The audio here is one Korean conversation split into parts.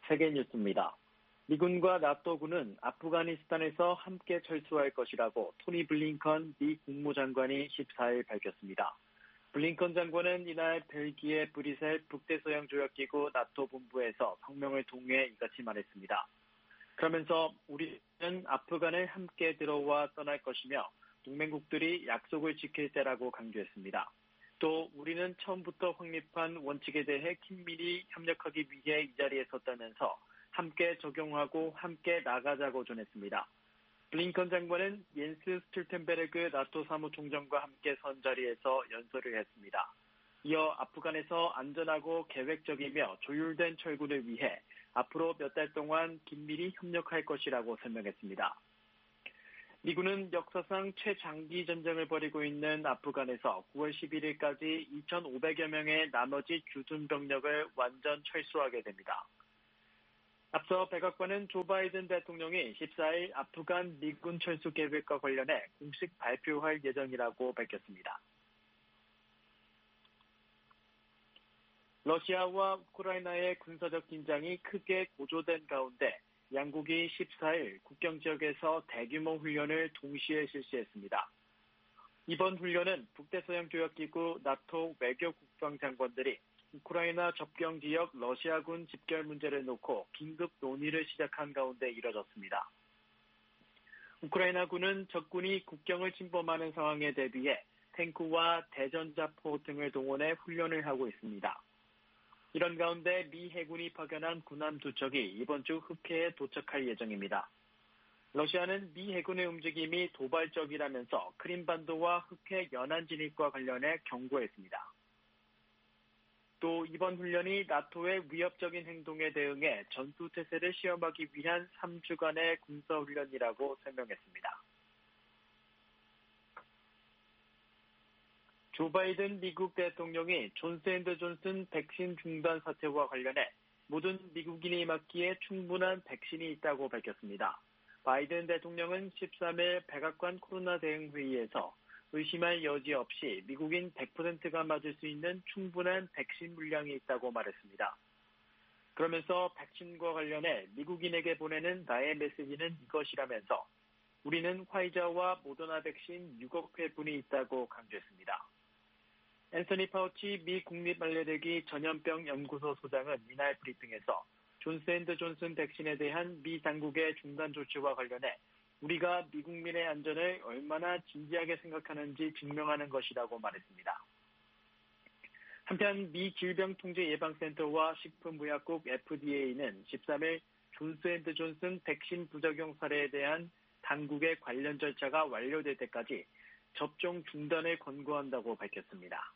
세계 뉴스입니다. 미군과 나토군은 아프가니스탄에서 함께 철수할 것이라고 토니 블링컨 미 국무장관이 14일 밝혔습니다. 블링컨 장관은 이날 벨기에 브뤼셀 북대서양조약기구 나토 본부에서 성명을 통해 이같이 말했습니다. 그러면서 우리는 아프간을 함께 들어와 떠날 것이며 동맹국들이 약속을 지킬 때라고 강조했습니다. 또 우리는 처음부터 확립한 원칙에 대해 긴밀히 협력하기 위해 이 자리에 섰다면서 함께 적용하고 함께 나가자고 전했습니다. 블링컨 장관은 옌스 스톨텐베르그 나토 사무총장과 함께 선 자리에서 연설을 했습니다. 이어 아프간에서 안전하고 계획적이며 조율된 철군을 위해 앞으로 몇 달 동안 긴밀히 협력할 것이라고 설명했습니다. 미군은 역사상 최장기 전쟁을 벌이고 있는 아프간에서 9월 11일까지 2,500여 명의 나머지 주둔 병력을 완전 철수하게 됩니다. 앞서 백악관은 조 바이든 대통령이 14일 아프간 미군 철수 계획과 관련해 공식 발표할 예정이라고 밝혔습니다. 러시아와 우크라이나의 군사적 긴장이 크게 고조된 가운데 양국이 14일 국경 지역에서 대규모 훈련을 동시에 실시했습니다. 이번 훈련은 북대서양조약기구 나토 외교국방장관들이 우크라이나 접경 지역 러시아군 집결 문제를 놓고 긴급 논의를 시작한 가운데 이뤄졌습니다. 우크라이나군은 적군이 국경을 침범하는 상황에 대비해 탱크와 대전자포 등을 동원해 훈련을 하고 있습니다. 이런 가운데 미 해군이 파견한 군함 2척이 이번 주 흑해에 도착할 예정입니다. 러시아는 미 해군의 움직임이 도발적이라면서 크림반도와 흑해 연안 진입과 관련해 경고했습니다. 또 이번 훈련이 나토의 위협적인 행동에 대응해 전투태세를 시험하기 위한 3주간의 군사훈련이라고 설명했습니다. 조 바이든 미국 대통령이 존스앤드존슨 백신 중단 사태와 관련해 모든 미국인이 맞기에 충분한 백신이 있다고 밝혔습니다. 바이든 대통령은 13일 백악관 코로나 대응 회의에서 의심할 여지 없이 미국인 100%가 맞을 수 있는 충분한 백신 물량이 있다고 말했습니다. 그러면서 백신과 관련해 미국인에게 보내는 나의 메시지는 이것이라면서 우리는 화이자와 모더나 백신 6억 회분이 있다고 강조했습니다. 앤서니 파우치 미 국립알레르기 전염병 연구소 소장은 이날 브리핑에서 존스앤드존슨 백신에 대한 미 당국의 중단 조치와 관련해 우리가 미국민의 안전을 얼마나 진지하게 생각하는지 증명하는 것이라고 말했습니다. 한편 미 질병통제예방센터와 식품의약국 FDA는 13일 존스앤드존슨 백신 부작용 사례에 대한 당국의 관련 절차가 완료될 때까지 접종 중단을 권고한다고 밝혔습니다.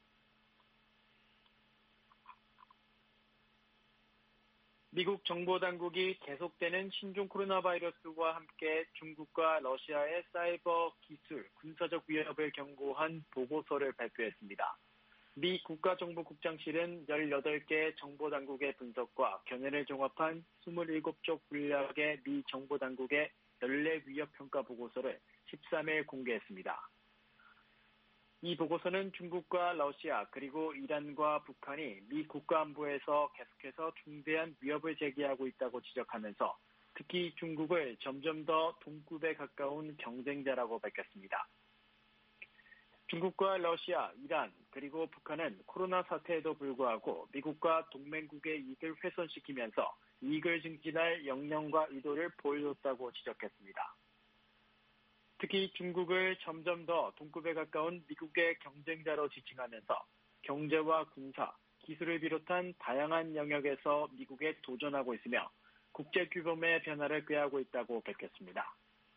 미국 정보당국이 계속되는 신종 코로나 바이러스와 함께 중국과 러시아의 사이버 기술, 군사적 위협을 경고한 보고서를 발표했습니다. 미 국가정보국장실은 18개 정보당국의 분석과 견해를 종합한 27쪽 분량의 미 정보당국의 연례 위협평가 보고서를 13일 공개했습니다. 이 보고서는 중국과 러시아 그리고 이란과 북한이 미 국가안보에서 계속해서 중대한 위협을 제기하고 있다고 지적하면서 특히 중국을 점점 더 동급에 가까운 경쟁자라고 밝혔습니다. 중국과 러시아, 이란 그리고 북한은 코로나 사태에도 불구하고 미국과 동맹국의 이익을 훼손시키면서 이익을 증진할 역량과 의도를 보여줬다고 지적했습니다. 특히 중국을 점점 더 동급에 가까운 미국의 경쟁자로 지칭하면서 경제와 군사, 기술을 비롯한 다양한 영역에서 미국에 도전하고 있으며 국제규범의 변화를 꾀하고 있다고 밝혔습니다.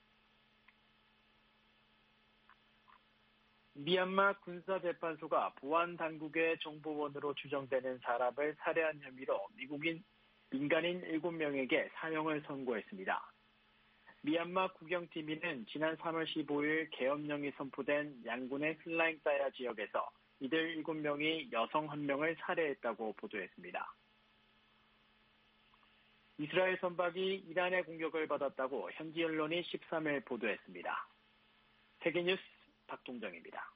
미얀마 군사재판소가 보안당국의 정보원으로 추정되는 사람을 살해한 혐의로 민간인 7명에게 사형을 선고했습니다. 미얀마 국영TV는 지난 3월 15일 계엄령이 선포된 양군의 슬라잉따야 지역에서 이들 7명이 여성 1명을 살해했다고 보도했습니다. 이스라엘 선박이 이란의 공격을 받았다고 현지 언론이 13일 보도했습니다. 세계뉴스 박동정입니다.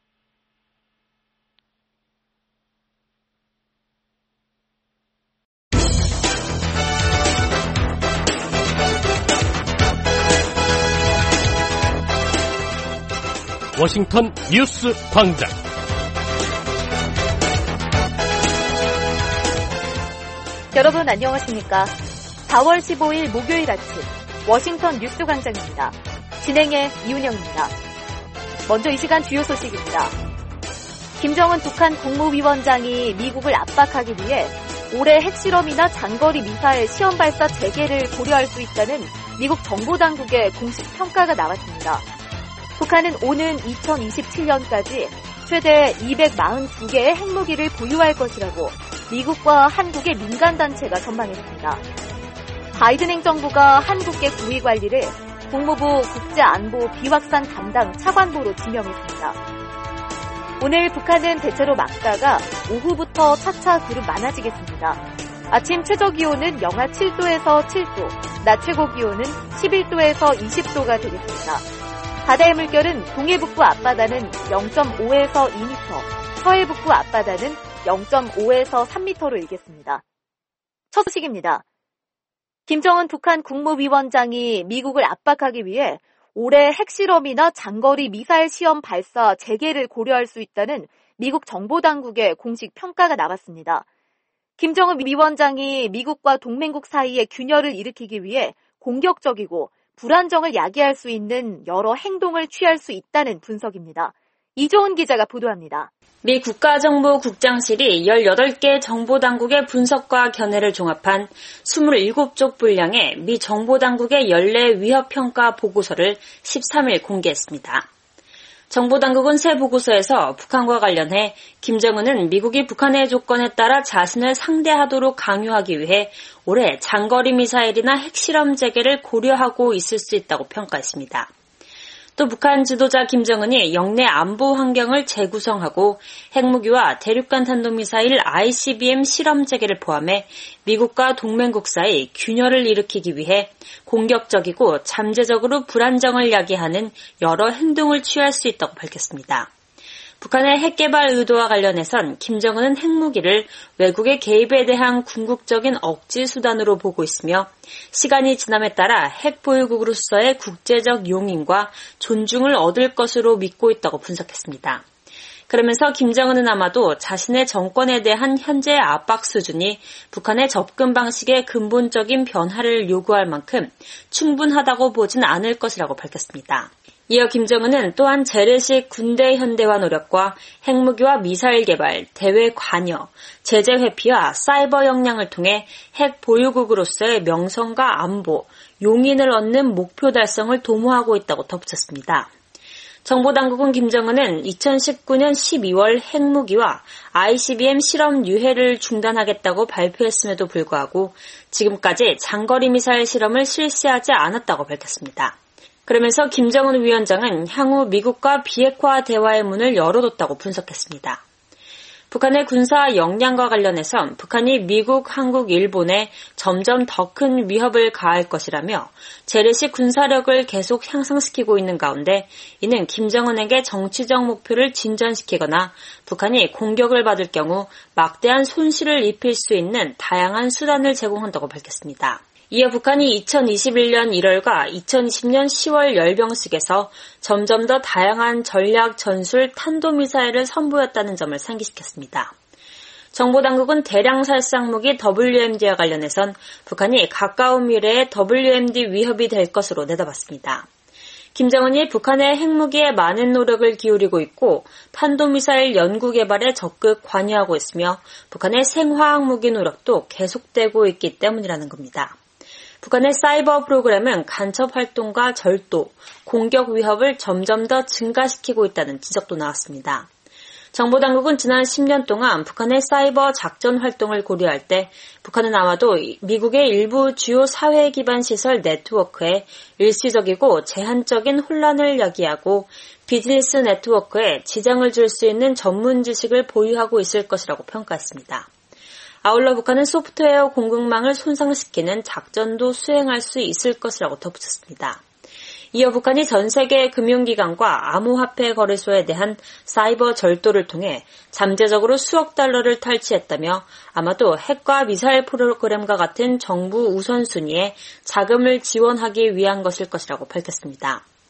워싱턴 뉴스 광장. 여러분 안녕하십니까? 4월 15일 목요일 아침 워싱턴 뉴스 광장입니다. 진행의 이윤영입니다. 먼저 이 시간 주요 소식입니다. 김정은 북한 국무위원장이 미국을 압박하기 위해 올해 핵실험이나 장거리 미사일 시험 발사 재개를 고려할 수 있다는 미국 정보당국의 공식 평가가 나왔습니다. 북한은 오는 2027년까지 최대 242개의 핵무기를 보유할 것이라고 미국과 한국의 민간단체가 전망했습니다. 바이든 행정부가 한국계 고위 관리를 국무부 국제안보 비확산 담당 차관보로 지명했습니다. 오늘 북한은 대체로 맑다가 오후부터 차차 구름 많아지겠습니다. 아침 최저기온은 영하 7도에서 7도, 낮 최고기온은 11도에서 20도가 되겠습니다. 바다의 물결은 동해북부 앞바다는 0.5에서 2m, 서해북부 앞바다는 0.5에서 3m로 일겠습니다. 첫 소식입니다. 김정은 북한 국무위원장이 미국을 압박하기 위해 올해 핵실험이나 장거리 미사일 시험 발사 재개를 고려할 수 있다는 미국 정보당국의 공식 평가가 나왔습니다. 김정은 위원장이 미국과 동맹국 사이의 균열을 일으키기 위해 공격적이고 불안정을 야기할 수 있는 여러 행동을 취할 수 있다는 분석입니다. 이조은 기자가 보도합니다. 미 국가정보국장실이 18개 정보당국의 분석과 견해를 종합한 27쪽 분량의 미 정보당국의 연례 위협평가 보고서를 13일 공개했습니다. 정보당국은 새 보고서에서 북한과 관련해 김정은은 미국이 북한의 조건에 따라 자신을 상대하도록 강요하기 위해 올해 장거리 미사일이나 핵실험 재개를 고려하고 있을 수 있다고 평가했습니다. 또 북한 지도자 김정은이 영내 안보 환경을 재구성하고 핵무기와 대륙간 탄도미사일 ICBM 실험 재개를 포함해 미국과 동맹국 사이 균열을 일으키기 위해 공격적이고 잠재적으로 불안정을 야기하는 여러 행동을 취할 수 있다고 밝혔습니다. 북한의 핵개발 의도와 관련해선 김정은은 핵무기를 외국의 개입에 대한 궁극적인 억지 수단으로 보고 있으며 시간이 지남에 따라 핵보유국으로서의 국제적 용인과 존중을 얻을 것으로 믿고 있다고 분석했습니다. 그러면서 김정은은 아마도 자신의 정권에 대한 현재의 압박 수준이 북한의 접근 방식의 근본적인 변화를 요구할 만큼 충분하다고 보진 않을 것이라고 밝혔습니다. 이어 김정은은 또한 재래식 군대 현대화 노력과 핵무기와 미사일 개발, 대외 관여, 제재 회피와 사이버 역량을 통해 핵 보유국으로서의 명성과 안보, 용인을 얻는 목표 달성을 도모하고 있다고 덧붙였습니다. 정보당국은 김정은은 2019년 12월 핵무기와 ICBM 실험 유해를 중단하겠다고 발표했음에도 불구하고 지금까지 장거리 미사일 실험을 실시하지 않았다고 밝혔습니다. 그러면서 김정은 위원장은 향후 미국과 비핵화 대화의 문을 열어뒀다고 분석했습니다. 북한의 군사 역량과 관련해선 북한이 미국, 한국, 일본에 점점 더 큰 위협을 가할 것이라며 재래식 군사력을 계속 향상시키고 있는 가운데 이는 김정은에게 정치적 목표를 진전시키거나 북한이 공격을 받을 경우 막대한 손실을 입힐 수 있는 다양한 수단을 제공한다고 밝혔습니다. 이어 북한이 2021년 1월과 2020년 10월 열병식에서 점점 더 다양한 전략 전술 탄도미사일을 선보였다는 점을 상기시켰습니다. 정보당국은 대량 살상무기 WMD와 관련해선 북한이 가까운 미래에 WMD 위협이 될 것으로 내다봤습니다. 김정은이 북한의 핵무기에 많은 노력을 기울이고 있고 탄도미사일 연구 개발에 적극 관여하고 있으며 북한의 생화학 무기 노력도 계속되고 있기 때문이라는 겁니다. 북한의 사이버 프로그램은 간첩 활동과 절도, 공격 위협을 점점 더 증가시키고 있다는 지적도 나왔습니다. 정보당국은 지난 10년 동안 북한의 사이버 작전 활동을 고려할 때 북한은 아마도 미국의 일부 주요 사회 기반 시설 네트워크에 일시적이고 제한적인 혼란을 야기하고 비즈니스 네트워크에 지장을 줄 수 있는 전문 지식을 보유하고 있을 것이라고 평가했습니다. 아울러 북한은 소프트웨어 공급망을 손상시키는 작전도 수행할 수 있을 것이라고 덧붙였습니다. 이어 북한이 전 세계 금융기관과 암호화폐 거래소에 대한 사이버 절도를 통해 잠재적으로 수억 달러를 탈취했다며 아마도 핵과 미사일 프로그램과 같은 정부 우선순위에 자금을 지원하기 위한 것일 것이라고 밝혔습니다.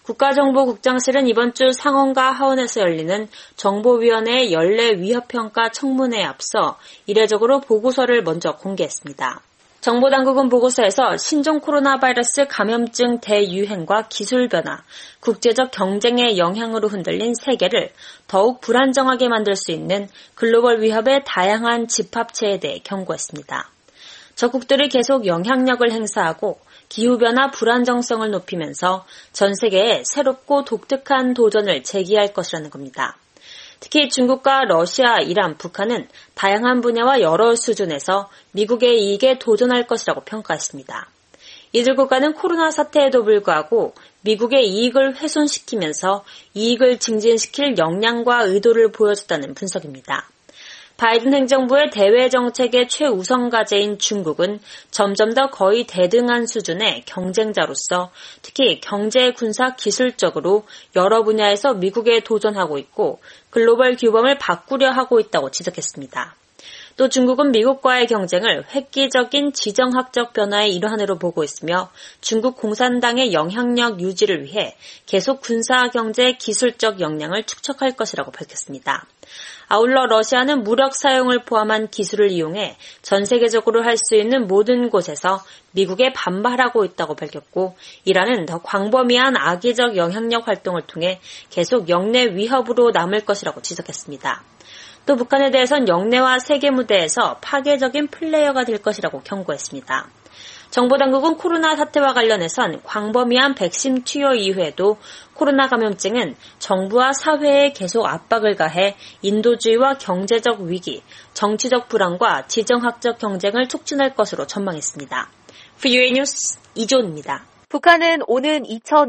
국가정보국장실은 이번 주 상원과 하원에서 열리는 정보위원회의 연례 위협평가 청문회에 앞서 이례적으로 보고서를 먼저 공개했습니다. 정보당국은 보고서에서 신종 코로나 바이러스 감염증 대유행과 기술 변화, 국제적 경쟁의 영향으로 흔들린 세계를 더욱 불안정하게 만들 수 있는 글로벌 위협의 다양한 집합체에 대해 경고했습니다. 적국들이 계속 영향력을 행사하고 기후변화 불안정성을 높이면서 전 세계에 새롭고 독특한 도전을 제기할 것이라는 겁니다. 특히 중국과 러시아, 이란, 북한은 다양한 분야와 여러 수준에서 미국의 이익에 도전할 것이라고 평가했습니다. 이들 국가는 코로나 사태에도 불구하고 미국의 이익을 훼손시키면서 이익을 증진시킬 역량과 의도를 보여줬다는 분석입니다. 바이든 행정부의 대외 정책의 최우선 과제인 중국은 점점 더 거의 대등한 수준의 경쟁자로서 특히 경제, 군사, 기술적으로 여러 분야에서 미국에 도전하고 있고 글로벌 규범을 바꾸려 하고 있다고 지적했습니다. 또 중국은 미국과의 경쟁을 획기적인 지정학적 변화의 일환으로 보고 있으며 중국 공산당의 영향력 유지를 위해 계속 군사, 경제, 기술적 역량을 축적할 것이라고 밝혔습니다. 아울러 러시아는 무력 사용을 포함한 기술을 이용해 전 세계적으로 할 수 있는 모든 곳에서 미국에 반발하고 있다고 밝혔고 이란은 더 광범위한 악의적 영향력 활동을 통해 계속 역내 위협으로 남을 것이라고 지적했습니다. 또 북한에 대해선 역내와 세계 무대에서 파괴적인 플레이어가 될 것이라고 경고했습니다. 정보당국은 코로나 사태와 관련해선 광범위한 백신 투여 이후에도 코로나 감염증은 정부와 사회에 계속 압박을 가해 인도주의와 경제적 위기, 정치적 불안과 지정학적 경쟁을 촉진할 것으로 전망했습니다. VOA 뉴스 이조은입니다. 북한은 오는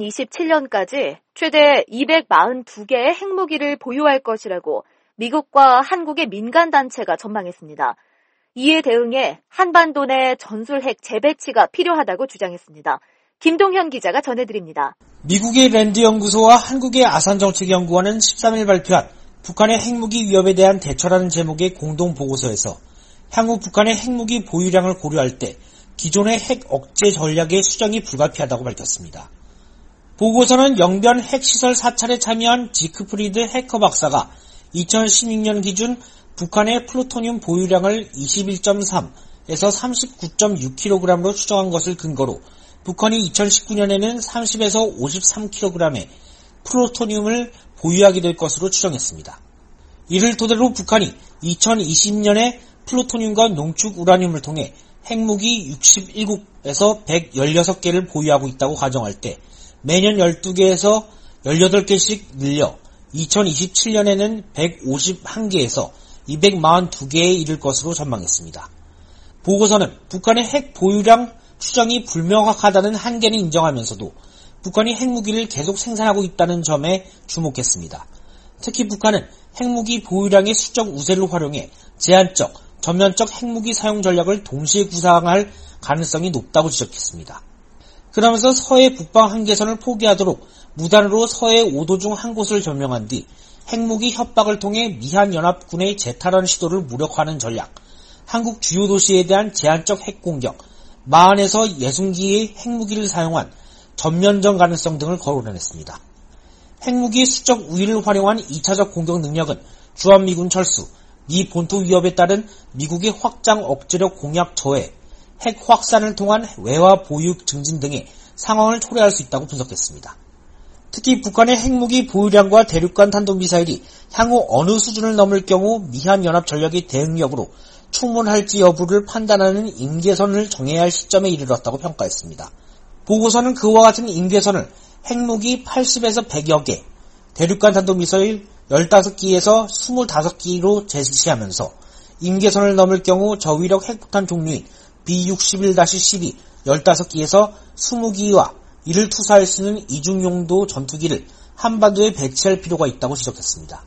2027년까지 최대 242개의 핵무기를 보유할 것이라고 미국과 한국의 민간단체가 전망했습니다. 이에 대응해 한반도 내 전술핵 재배치가 필요하다고 주장했습니다. 김동현 기자가 전해드립니다. 미국의 랜드 연구소와 한국의 아산정책연구원은 13일 발표한 북한의 핵무기 위협에 대한 대처라는 제목의 공동 보고서에서 향후 북한의 핵무기 보유량을 고려할 때 기존의 핵 억제 전략의 수정이 불가피하다고 밝혔습니다. 보고서는 영변 핵시설 사찰에 참여한 지크프리드 해커 박사가 2016년 기준 북한의 플루토늄 보유량을 21.3에서 39.6kg로 추정한 것을 근거로 북한이 2019년에는 30에서 53kg의 플루토늄을 보유하게 될 것으로 추정했습니다. 이를 토대로 북한이 2020년에 플루토늄과 농축 우라늄을 통해 핵무기 67국에서 116개를 보유하고 있다고 가정할 때 매년 12개에서 18개씩 늘려 2027년에는 151개에서 242개에 이를 것으로 전망했습니다. 보고서는 북한의 핵 보유량 추정이 불명확하다는 한계는 인정하면서도 북한이 핵무기를 계속 생산하고 있다는 점에 주목했습니다. 특히 북한은 핵무기 보유량의 수적 우세를 활용해 제한적, 전면적 핵무기 사용 전략을 동시에 구사할 가능성이 높다고 지적했습니다. 그러면서 서해 북방 한계선을 포기하도록 무단으로 서해 5도 중 한 곳을 점령한 뒤 핵무기 협박을 통해 미한연합군의 재탈환 시도를 무력화하는 전략, 한국 주요 도시에 대한 제한적 핵공격, 40에서 60기의 핵무기를 사용한 전면전 가능성 등을 거론했습니다. 핵무기의 수적 우위를 활용한 2차적 공격 능력은 주한미군 철수, 미 본토 위협에 따른 미국의 확장 억제력 공약 저해, 핵 확산을 통한 외화 보유 증진 등의 상황을 초래할 수 있다고 분석했습니다. 특히 북한의 핵무기 보유량과 대륙간 탄도미사일이 향후 어느 수준을 넘을 경우 미한연합 전략의 대응력으로 충분할지 여부를 판단하는 임계선을 정해야 할 시점에 이르렀다고 평가했습니다. 보고서는 그와 같은 임계선을 핵무기 80에서 100여 개, 대륙간 탄도미사일 15기에서 25기로 제시하면서 임계선을 넘을 경우 저위력 핵폭탄 종류인 B-61-12 15기에서 20기와 이를 투사할 수 있는 이중용도 전투기를 한반도에 배치할 필요가 있다고 지적했습니다.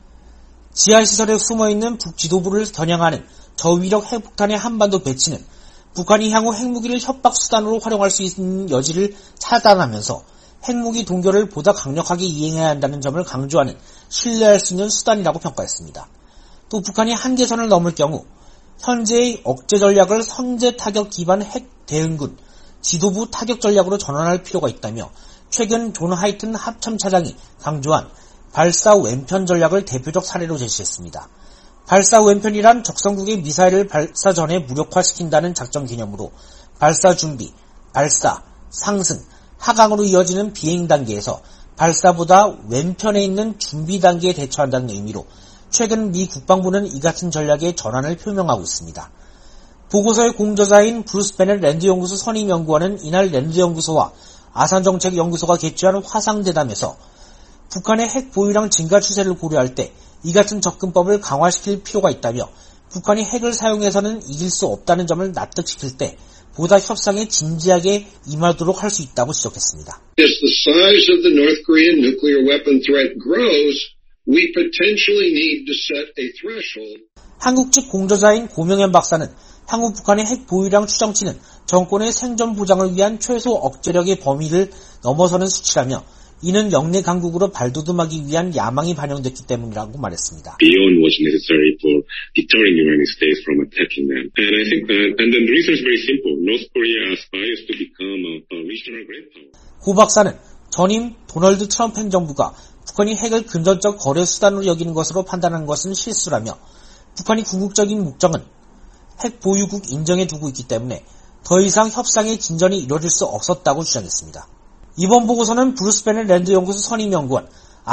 지하시설에 숨어있는 북지도부를 겨냥하는 저위력 핵폭탄의 한반도 배치는 북한이 향후 핵무기를 협박 수단으로 활용할 수 있는 여지를 차단하면서 핵무기 동결을 보다 강력하게 이행해야 한다는 점을 강조하는 신뢰할 수 있는 수단이라고 평가했습니다. 또 북한이 한계선을 넘을 경우 현재의 억제 전략을 선제 타격 기반 핵 대응군, 지도부 타격 전략으로 전환할 필요가 있다며 최근 존 하이튼 합참차장이 강조한 발사 왼편 전략을 대표적 사례로 제시했습니다. 발사 왼편이란 적성국의 미사일을 발사 전에 무력화시킨다는 작전 개념으로 발사 준비, 발사, 상승, 하강으로 이어지는 비행 단계에서 발사보다 왼편에 있는 준비 단계에 대처한다는 의미로 최근 미 국방부는 이 같은 전략의 전환을 표명하고 있습니다. 보고서의 공저자인 브루스 베넷 랜드연구소 선임연구원은 이날 랜드연구소와 아산정책연구소가 개최한 화상대담에서 북한의 핵 보유량 증가 추세를 고려할 때 이 같은 접근법을 강화시킬 필요가 있다며 북한이 핵을 사용해서는 이길 수 없다는 점을 납득시킬 때 보다 협상에 진지하게 임하도록 할 수 있다고 지적했습니다. As the size of the North Korean nuclear weapon threat grows, we potentially need to set a threshold. 한국 측 공저자인 고명현 박사는 향후 북한의 핵 보유량 추정치는 정권의 생존 보장을 위한 최소 억제력의 범위를 넘어서는 수치라며 이는 영내 강국으로 발돋움하기 위한 야망이 반영됐기 때문이라고 말했습니다. Beyond what's necessary for deterring United States from attacking them. And I think, and then the reason is very simple. North Korea aspires to become a regional great power. 고 박사는 전임 도널드 트럼프 행정부가 북한이 핵을 금전적 거래 수단으로 여기는 것으로 판단한 것은 실수라며 북한이 궁극적인 목적은 핵 보유국 인정해 두고 있기 때문에 더 이상 협상의 진전이 이루어질 수 없었다고 주장했습니다. 이번 보고서는 브루스 베넷 랜드연구소 선임연구원,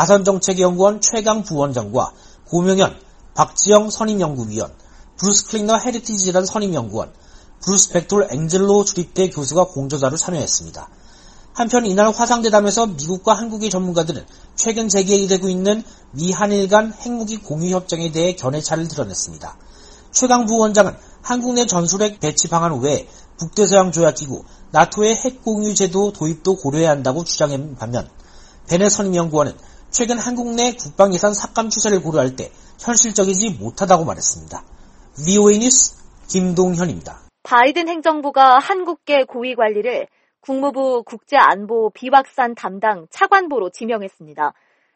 아산정책연구원 최강 부원장과 고명현, 박지영 선임연구위원, 브루스 클리너 헤리티지 재단 선임연구원, 브루스 벡톨 앵젤로 주립대 교수가 공저자로 참여했습니다. 한편 이날 화상대담에서 미국과 한국의 전문가들은 최근 재개되고 있는 미 한일 간 핵무기 공유협정에 대해 견해차를 드러냈습니다. 최강 부원장은 한국 내 전술핵 배치 방안 외에 북대서양 조약기구, 나토의 핵공유 제도 도입도 고려해야 한다고 주장한 반면 베넷 선임연구원은 최근 한국 내 국방예산 삭감 추세를 고려할 때 현실적이지 못하다고 말했습니다. VOA 뉴스 김동현입니다. 바이든 행정부가 한국계 고위관리를 국무부 국제안보 비확산 담당 차관보로 지명했습니다.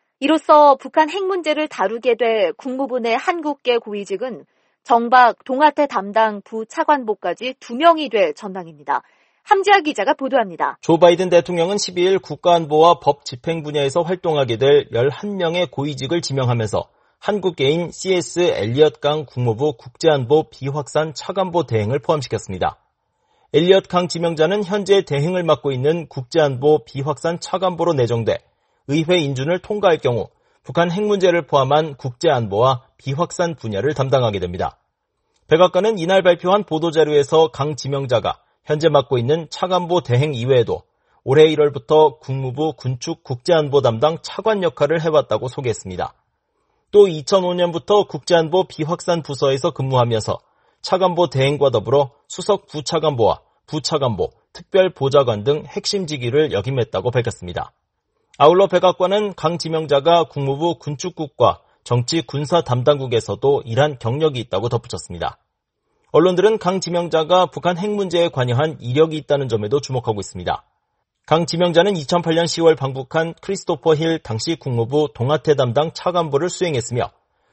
이로써 북한 핵 문제를 다루게 될 국무부 내 한국계 고위직은 정박 동아태 담당 부차관보까지 2명이 될 전망입니다. 함지아 기자가 보도합니다. 조 바이든 대통령은 12일 국가안보와 법 집행 분야에서 활동하게 될 11명의 고위직을 지명하면서 한국계인 CS 엘리엇 강 국무부 국제안보 비확산 차관보 대행을 포함시켰습니다. 엘리엇 강 지명자는 현재 대행을 맡고 있는 국제안보 비확산 차관보로 내정돼 의회 인준을 통과할 경우 북한 핵 문제를 포함한 국제안보와 비확산 분야를 담당하게 됩니다. 백악관은 이날 발표한 보도자료에서 강 지명자가 현재 맡고 있는 차관보 대행 이외에도 올해 1월부터 국무부 군축 국제안보 담당 차관 역할을 해왔다고 소개했습니다. 또 2005년부터 국제안보 비확산 부서에서 근무하면서 차관보 대행과 더불어 수석 부차관보와 부차관보, 특별보좌관 등 핵심 직위를 역임했다고 밝혔습니다. 아울러 백악관은 강 지명자가 국무부 군축국과 정치 군사 담당국에서도 일한 경력이 있다고 덧붙였습니다. 언론들은 강 지명자가 북한 핵 문제에 관여한 이력이 있다는 점에도 주목하고 있습니다. 강 지명자는 2008년 10월 방북한 크리스토퍼 힐 당시 국무부 동아태 담당 차관보를 수행했으며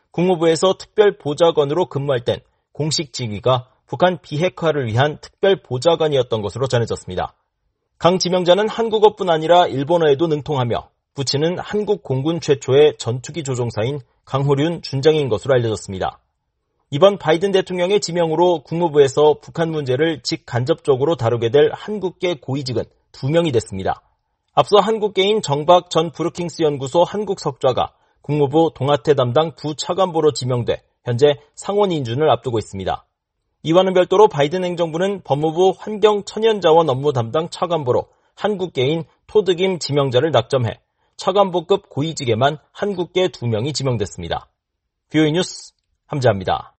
국무부에서 특별보좌관으로 근무할 땐 공식 직위가 북한 비핵화를 위한 특별보좌관이었던 것으로 전해졌습니다. 강 지명자는 한국어뿐 아니라 일본어에도 능통하며 부친은 한국 공군 최초의 전투기 조종사인 강호륜 준장인 것으로 알려졌습니다. 이번 바이든 대통령의 지명으로 국무부에서 북한 문제를 직간접적으로 다루게 될 한국계 고위직은 2명이 됐습니다. 앞서 한국계인 정박 전 브루킹스 연구소 한국석좌가 국무부 동아태 담당 부차관보로 지명돼 현재 상원 인준을 앞두고 있습니다. 이와는 별도로 바이든 행정부는 법무부 환경천연자원 업무 담당 차관보로 한국계인 토드김 지명자를 낙점해 차관보급 고위직에만 한국계 2명이 지명됐습니다. VOA 뉴스 함지아입니다.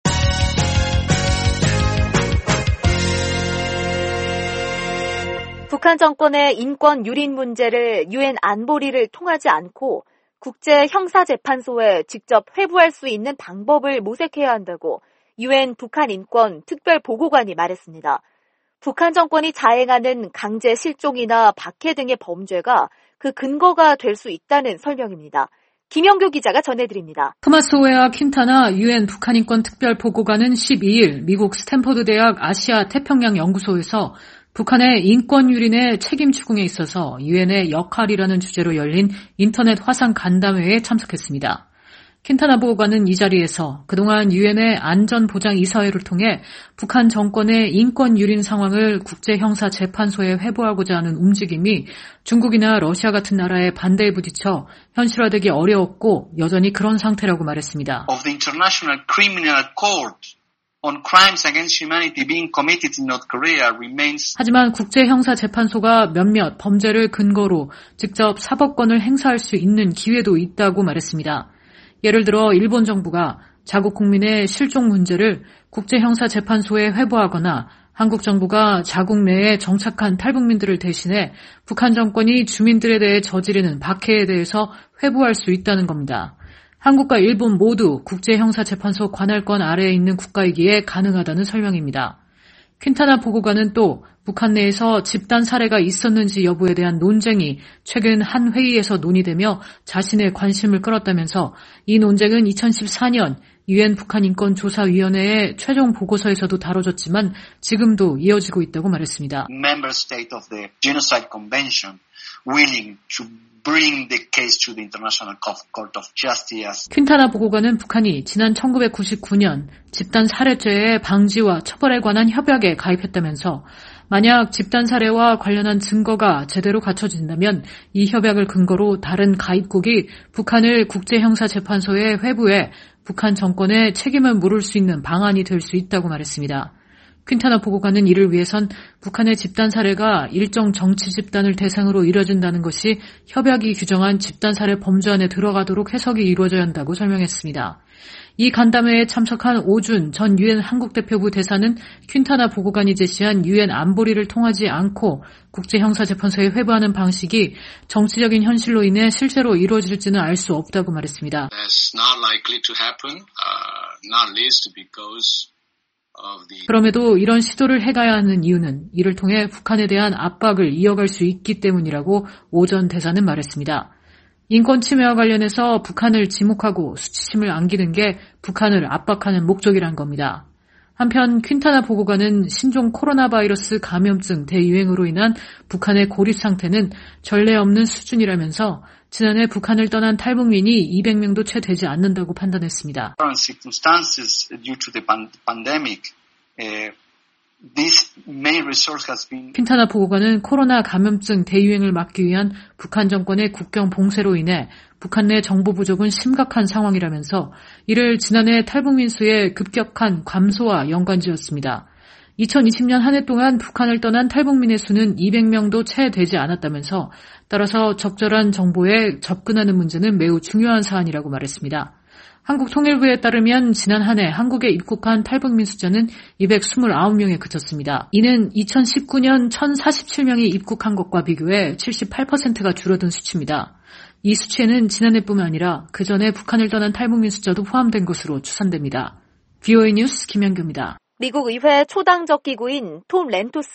북한 정권의 인권 유린 문제를 유엔 안보리를 통하지 않고 국제형사재판소에 직접 회부할 수 있는 방법을 모색해야 한다고 유엔 북한 인권 특별보고관이 말했습니다. 북한 정권이 자행하는 강제 실종이나 박해 등의 범죄가 그 근거가 될 수 있다는 설명입니다. 김영교 기자가 전해드립니다. 토마스 킨타나 유엔 북한인권 특별보고관은 12일 미국 스탠퍼드 대학 아시아 태평양 연구소에서 북한의 인권 유린의 책임 추궁에 있어서 유엔의 역할이라는 주제로 열린 인터넷 화상 간담회에 참석했습니다. 킨타나 보고관은 이 자리에서 그동안 유엔의 안전보장이사회를 통해 북한 정권의 인권 유린 상황을 국제형사재판소에 회부하고자 하는 움직임이 중국이나 러시아 같은 나라의 반대에 부딪혀 현실화되기 어려웠고 여전히 그런 상태라고 말했습니다. Of the International Criminal Court on crimes against humanity being committed in North Korea remains. 하지만 국제형사재판소가 몇몇 범죄를 근거로 직접 사법권을 행사할 수 있는 기회도 있다고 말했습니다. 예를 들어 일본 정부가 자국 국민의 실종 문제를 국제형사재판소에 회부하거나 한국 정부가 자국 내에 정착한 탈북민들을 대신해 북한 정권이 주민들에 대해 저지르는 박해에 대해서 회부할 수 있다는 겁니다. 한국과 일본 모두 국제형사재판소 관할권 아래에 있는 국가이기에 가능하다는 설명입니다. 퀸타나 보고관은 또 북한 내에서 집단 살해가 있었는지 여부에 대한 논쟁이 최근 한 회의에서 논의되며 자신의 관심을 끌었다면서 이 논쟁은 2014년 유엔 북한인권조사위원회의 최종 보고서에서도 다뤄졌지만 지금도 이어지고 있다고 말했습니다. Member state of the Genocide Convention willing to bring the case to the International Court of Justice. 퀸타나 보고관은 북한이 지난 1999년 집단 살해죄의 방지와 처벌에 관한 협약에 가입했다면서 만약 집단 살해와 관련한 증거가 제대로 갖춰진다면 이 협약을 근거로 다른 가입국이 북한을 국제형사재판소에 회부해 북한 정권의 책임을 물을 수 있는 방안이 될 수 있다고 말했습니다. 퀸타나 보고관은 이를 위해선 북한의 집단 살해가 일정 정치 집단을 대상으로 이뤄진다는 것이 협약이 규정한 집단 살해 범주 안에 들어가도록 해석이 이루어져야 한다고 설명했습니다. 이 간담회에 참석한 오준 전 유엔 한국대표부 대사는 퀸타나 보고관이 제시한 유엔 안보리를 통하지 않고 국제형사재판소에 회부하는 방식이 정치적인 현실로 인해 실제로 이루어질지는 알 수 없다고 말했습니다. That's not likely to happen, not least because 그럼에도 이런 시도를 해가야 하는 이유는 이를 통해 북한에 대한 압박을 이어갈 수 있기 때문이라고 오 전 대사는 말했습니다. 인권 침해와 관련해서 북한을 지목하고 수치심을 안기는 게 북한을 압박하는 목적이란 겁니다. 한편 퀸타나 보고관은 신종 코로나 바이러스 감염증 대유행으로 인한 북한의 고립 상태는 전례 없는 수준이라면서 지난해 북한을 떠난 탈북민이 200명도 채 되지 않는다고 판단했습니다. 퀸타나 보고관은 코로나 감염증 대유행을 막기 위한 북한 정권의 국경 봉쇄로 인해 북한 내 정보 부족은 심각한 상황이라면서 이를 지난해 탈북민 수의 급격한 감소와 연관지었습니다. 2020년 한 해 동안 북한을 떠난 탈북민의 수는 200명도 채 되지 않았다면서 따라서 적절한 정보에 접근하는 문제는 매우 중요한 사안이라고 말했습니다. 한국통일부에 따르면 지난 한 해 한국에 입국한 탈북민 숫자는 229명에 그쳤습니다. 이는 2019년 1047명이 입국한 것과 비교해 78%가 줄어든 수치입니다. 이 수치에는 지난해뿐만 아니라 그전에 북한을 떠난 탈북민 숫자도 포함된 것으로 추산됩니다. VOA 뉴스 김현규입니다. 미국 의회 초당적 기구인 톰 렌토스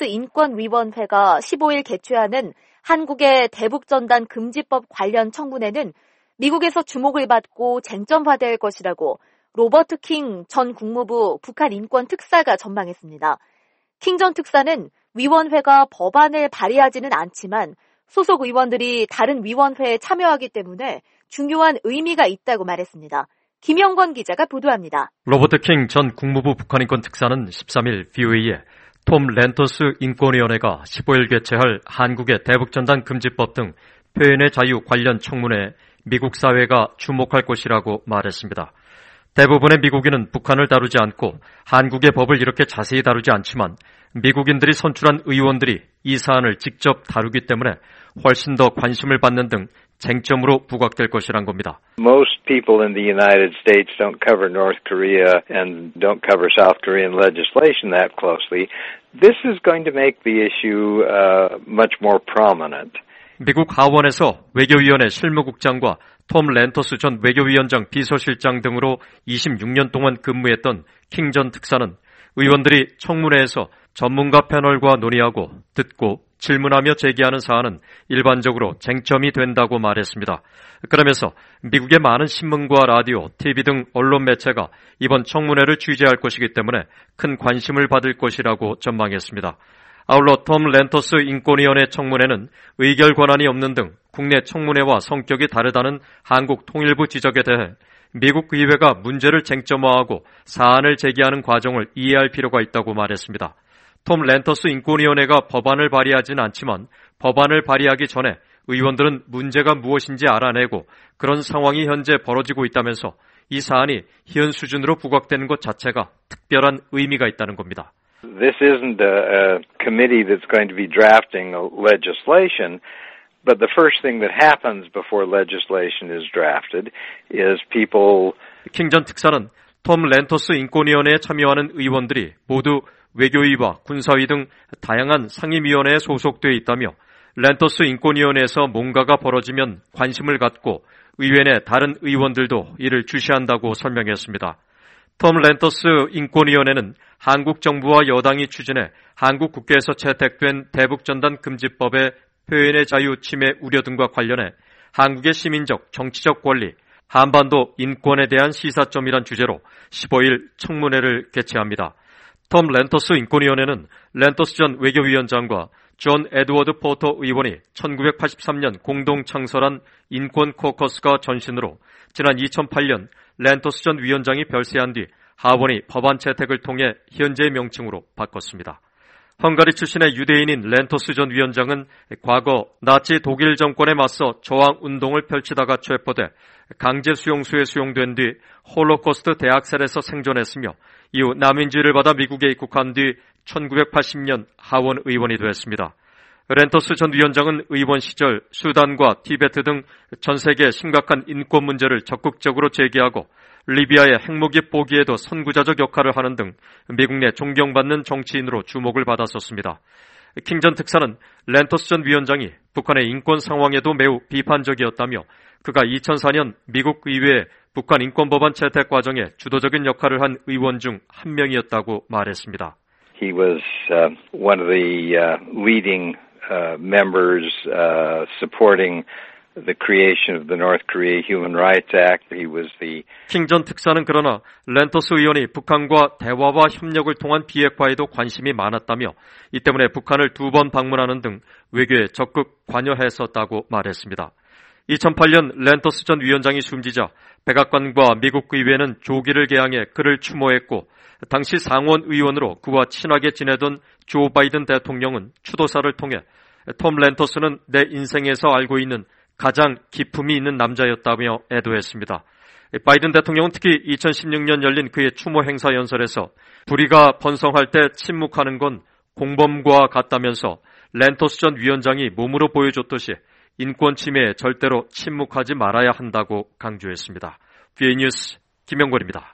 인권위원회가 15일 개최하는 한국의 대북전단 금지법 관련 청문회는 미국에서 주목을 받고 쟁점화될 것이라고 로버트 킹 전 국무부 북한 인권 특사가 전망했습니다. 킹 전 특사는 위원회가 법안을 발의하지는 않지만 소속 의원들이 다른 위원회에 참여하기 때문에 중요한 의미가 있다고 말했습니다. 김영권 기자가 보도합니다. 로버트 킹 전 국무부 북한인권 특사는 13일 VOA에 톰 렌토스 인권위원회가 15일 개최할 한국의 대북전단 금지법 등 표현의 자유 관련 청문회에 미국 사회가 주목할 것이라고 말했습니다. 대부분의 미국인은 북한을 다루지 않고 한국의 법을 이렇게 자세히 다루지 않지만 미국인들이 선출한 의원들이 이 사안을 직접 다루기 때문에 훨씬 더 관심을 받는 등 쟁점으로 부각될 것이란 겁니다. Most people in the United States don't cover North Korea and don't cover South Korean legislation that closely. This is going to make the issue much more prominent. 미국 하원에서 외교위원회 실무국장과 톰 렌토스 전 외교위원장 비서실장 등으로 26년 동안 근무했던 킹 전 특사는 의원들이 청문회에서 전문가 패널과 논의하고 듣고 질문하며 제기하는 사안은 일반적으로 쟁점이 된다고 말했습니다. 그러면서 미국의 많은 신문과 라디오, TV 등 언론 매체가 이번 청문회를 취재할 것이기 때문에 큰 관심을 받을 것이라고 전망했습니다. 아울러 톰 렌터스 인권위원회 청문회는 의결 권한이 없는 등 국내 청문회와 성격이 다르다는 한국 통일부 지적에 대해 미국 의회가 문제를 쟁점화하고 사안을 제기하는 과정을 이해할 필요가 있다고 말했습니다. 톰 렌터스 인권위원회가 법안을 발의하진 않지만 법안을 발의하기 전에 의원들은 문제가 무엇인지 알아내고 그런 상황이 현재 벌어지고 있다면서 이 사안이 현 수준으로 부각되는 것 자체가 특별한 의미가 있다는 겁니다. This isn't a committee that's going to be drafting legislation, but the first thing that happens before legislation is drafted is people... 킹 전 특사는 톰 렌터스 인권위원회에 참여하는 의원들이 모두 외교위와 군사위 등 다양한 상임위원회에 소속되어 있다며 렌터스 인권위원회에서 뭔가가 벌어지면 관심을 갖고 의회 내 다른 의원들도 이를 주시한다고 설명했습니다. 톰 렌터스 인권위원회는 한국 정부와 여당이 추진해 한국 국회에서 채택된 대북전단 금지법의 표현의 자유 침해 우려 등과 관련해 한국의 시민적, 정치적 권리, 한반도 인권에 대한 시사점이란 주제로 15일 청문회를 개최합니다. 톰 렌터스 인권위원회는 렌터스 전 외교위원장과 존 에드워드 포터 의원이 1983년 공동 창설한 인권 코커스가 전신으로 지난 2008년 렌터스 전 위원장이 별세한 뒤 하원이 법안 채택을 통해 현재의 명칭으로 바꿨습니다. 헝가리 출신의 유대인인 렌터스 전 위원장은 과거 나치 독일 정권에 맞서 저항 운동을 펼치다가 체포돼 강제 수용소에 수용된 뒤 홀로코스트 대학살에서 생존했으며 이후 난민지를 받아 미국에 입국한 뒤 1980년 하원 의원이 되었습니다. 렌터스 전 위원장은 의원 시절 수단과 티베트 등 전 세계 심각한 인권 문제를 적극적으로 제기하고 리비아의 핵무기 포기에도 선구자적 역할을 하는 등 미국 내 존경받는 정치인으로 주목을 받았었습니다. 킹 전 특사는 렌터스 전 위원장이 북한의 인권 상황에도 매우 비판적이었다며 그가 2004년 미국 의회 북한 인권법안 채택 과정에 주도적인 역할을 한 의원 중 한 명이었다고 말했습니다. He was one of the leading members supporting the creation of the North Korea Human Rights Act. He was the 킹 전 특사는 그러나 렌터스 의원이 북한과 대화와 협력을 통한 비핵화에도 관심이 많았다며 이 때문에 북한을 2번 방문하는 등 외교에 적극 관여했었다고 말했습니다. 2008년 렌터스 전 위원장이 숨지자 백악관과 미국 의회는 조기를 개항해 그를 추모했고 당시 상원 의원으로 그와 친하게 지내던 조 바이든 대통령은 추도사를 통해 톰 렌터스는 내 인생에서 알고 있는 가장 기품이 있는 남자였다며 애도했습니다. 바이든 대통령은 특히 2016년 열린 그의 추모 행사 연설에서 불의가 번성할 때 침묵하는 건 공범과 같다면서 렌터스 전 위원장이 몸으로 보여줬듯이 인권 침해에 절대로 침묵하지 말아야 한다고 강조했습니다. VA 뉴스 김영걸입니다.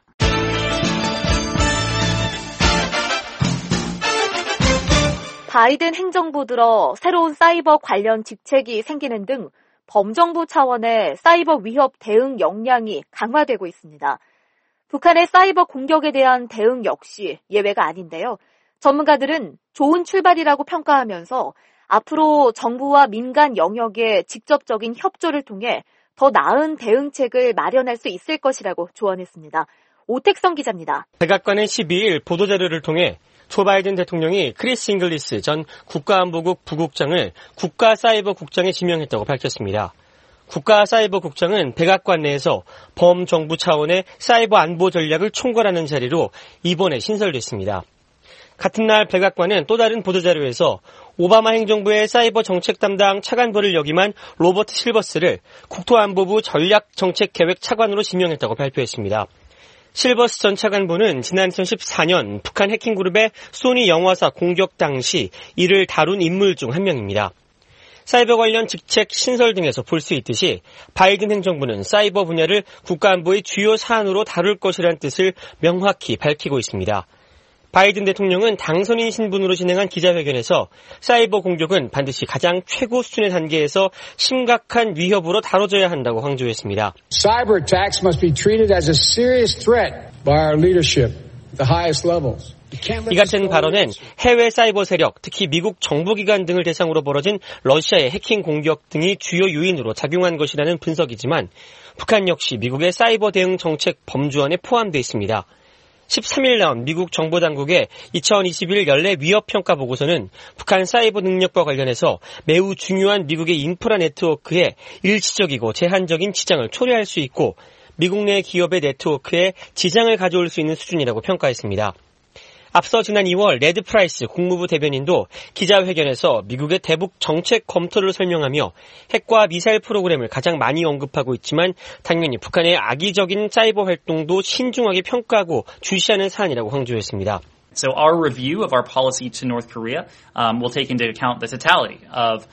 바이든 행정부 들어 새로운 사이버 관련 직책이 생기는 등 범정부 차원의 사이버 위협 대응 역량이 강화되고 있습니다. 북한의 사이버 공격에 대한 대응 역시 예외가 아닌데요. 전문가들은 좋은 출발이라고 평가하면서 앞으로 정부와 민간 영역의 직접적인 협조를 통해 더 나은 대응책을 마련할 수 있을 것이라고 조언했습니다. 오택성 기자입니다. 백악관은 12일 보도자료를 통해 조 바이든 대통령이 크리스 잉글리스 전 국가안보국 부국장을 국가사이버국장에 지명했다고 밝혔습니다. 국가사이버국장은 백악관 내에서 범정부 차원의 사이버 안보 전략을 총괄하는 자리로 이번에 신설됐습니다. 같은 날 백악관은 또 다른 보도자료에서 오바마 행정부의 사이버 정책 담당 차관보를 역임한 로버트 실버스를 국토안보부 전략정책계획 차관으로 지명했다고 발표했습니다. 실버스 전 차관보는 지난 2014년 북한 해킹그룹의 소니 영화사 공격 당시 이를 다룬 인물 중 한 명입니다. 사이버 관련 직책 신설 등에서 볼 수 있듯이 바이든 행정부는 사이버 분야를 국가안보의 주요 사안으로 다룰 것이라는 뜻을 명확히 밝히고 있습니다. 바이든 대통령은 당선인 신분으로 진행한 기자회견에서 사이버 공격은 반드시 가장 최고 수준의 단계에서 심각한 위협으로 다뤄져야 한다고 강조했습니다. Cyber attacks must be treated as a serious threat by our leadership at the highest levels. 이 같은 발언은 해외 사이버 세력, 특히 미국 정부기관 등을 대상으로 벌어진 러시아의 해킹 공격 등이 주요 요인으로 작용한 것이라는 분석이지만 북한 역시 미국의 사이버 대응 정책 범주안에 포함되어 있습니다. 13일 나온 미국 정보당국의 2021 연례 위협평가 보고서는 북한 사이버 능력과 관련해서 매우 중요한 미국의 인프라 네트워크에 일시적이고 제한적인 지장을 초래할 수 있고 미국 내 기업의 네트워크에 지장을 가져올 수 있는 수준이라고 평가했습니다. 앞서 지난 2월 레드 프라이스 국무부 대변인도 기자회견에서 미국의 대북 정책 검토를 설명하며 핵과 미사일 프로그램을 가장 많이 언급하고 있지만 당연히 북한의 악의적인 사이버 활동도 신중하게 평가하고 주시하는 사안이라고 강조했습니다. So our review of our policy to North Korea will take into account the totality of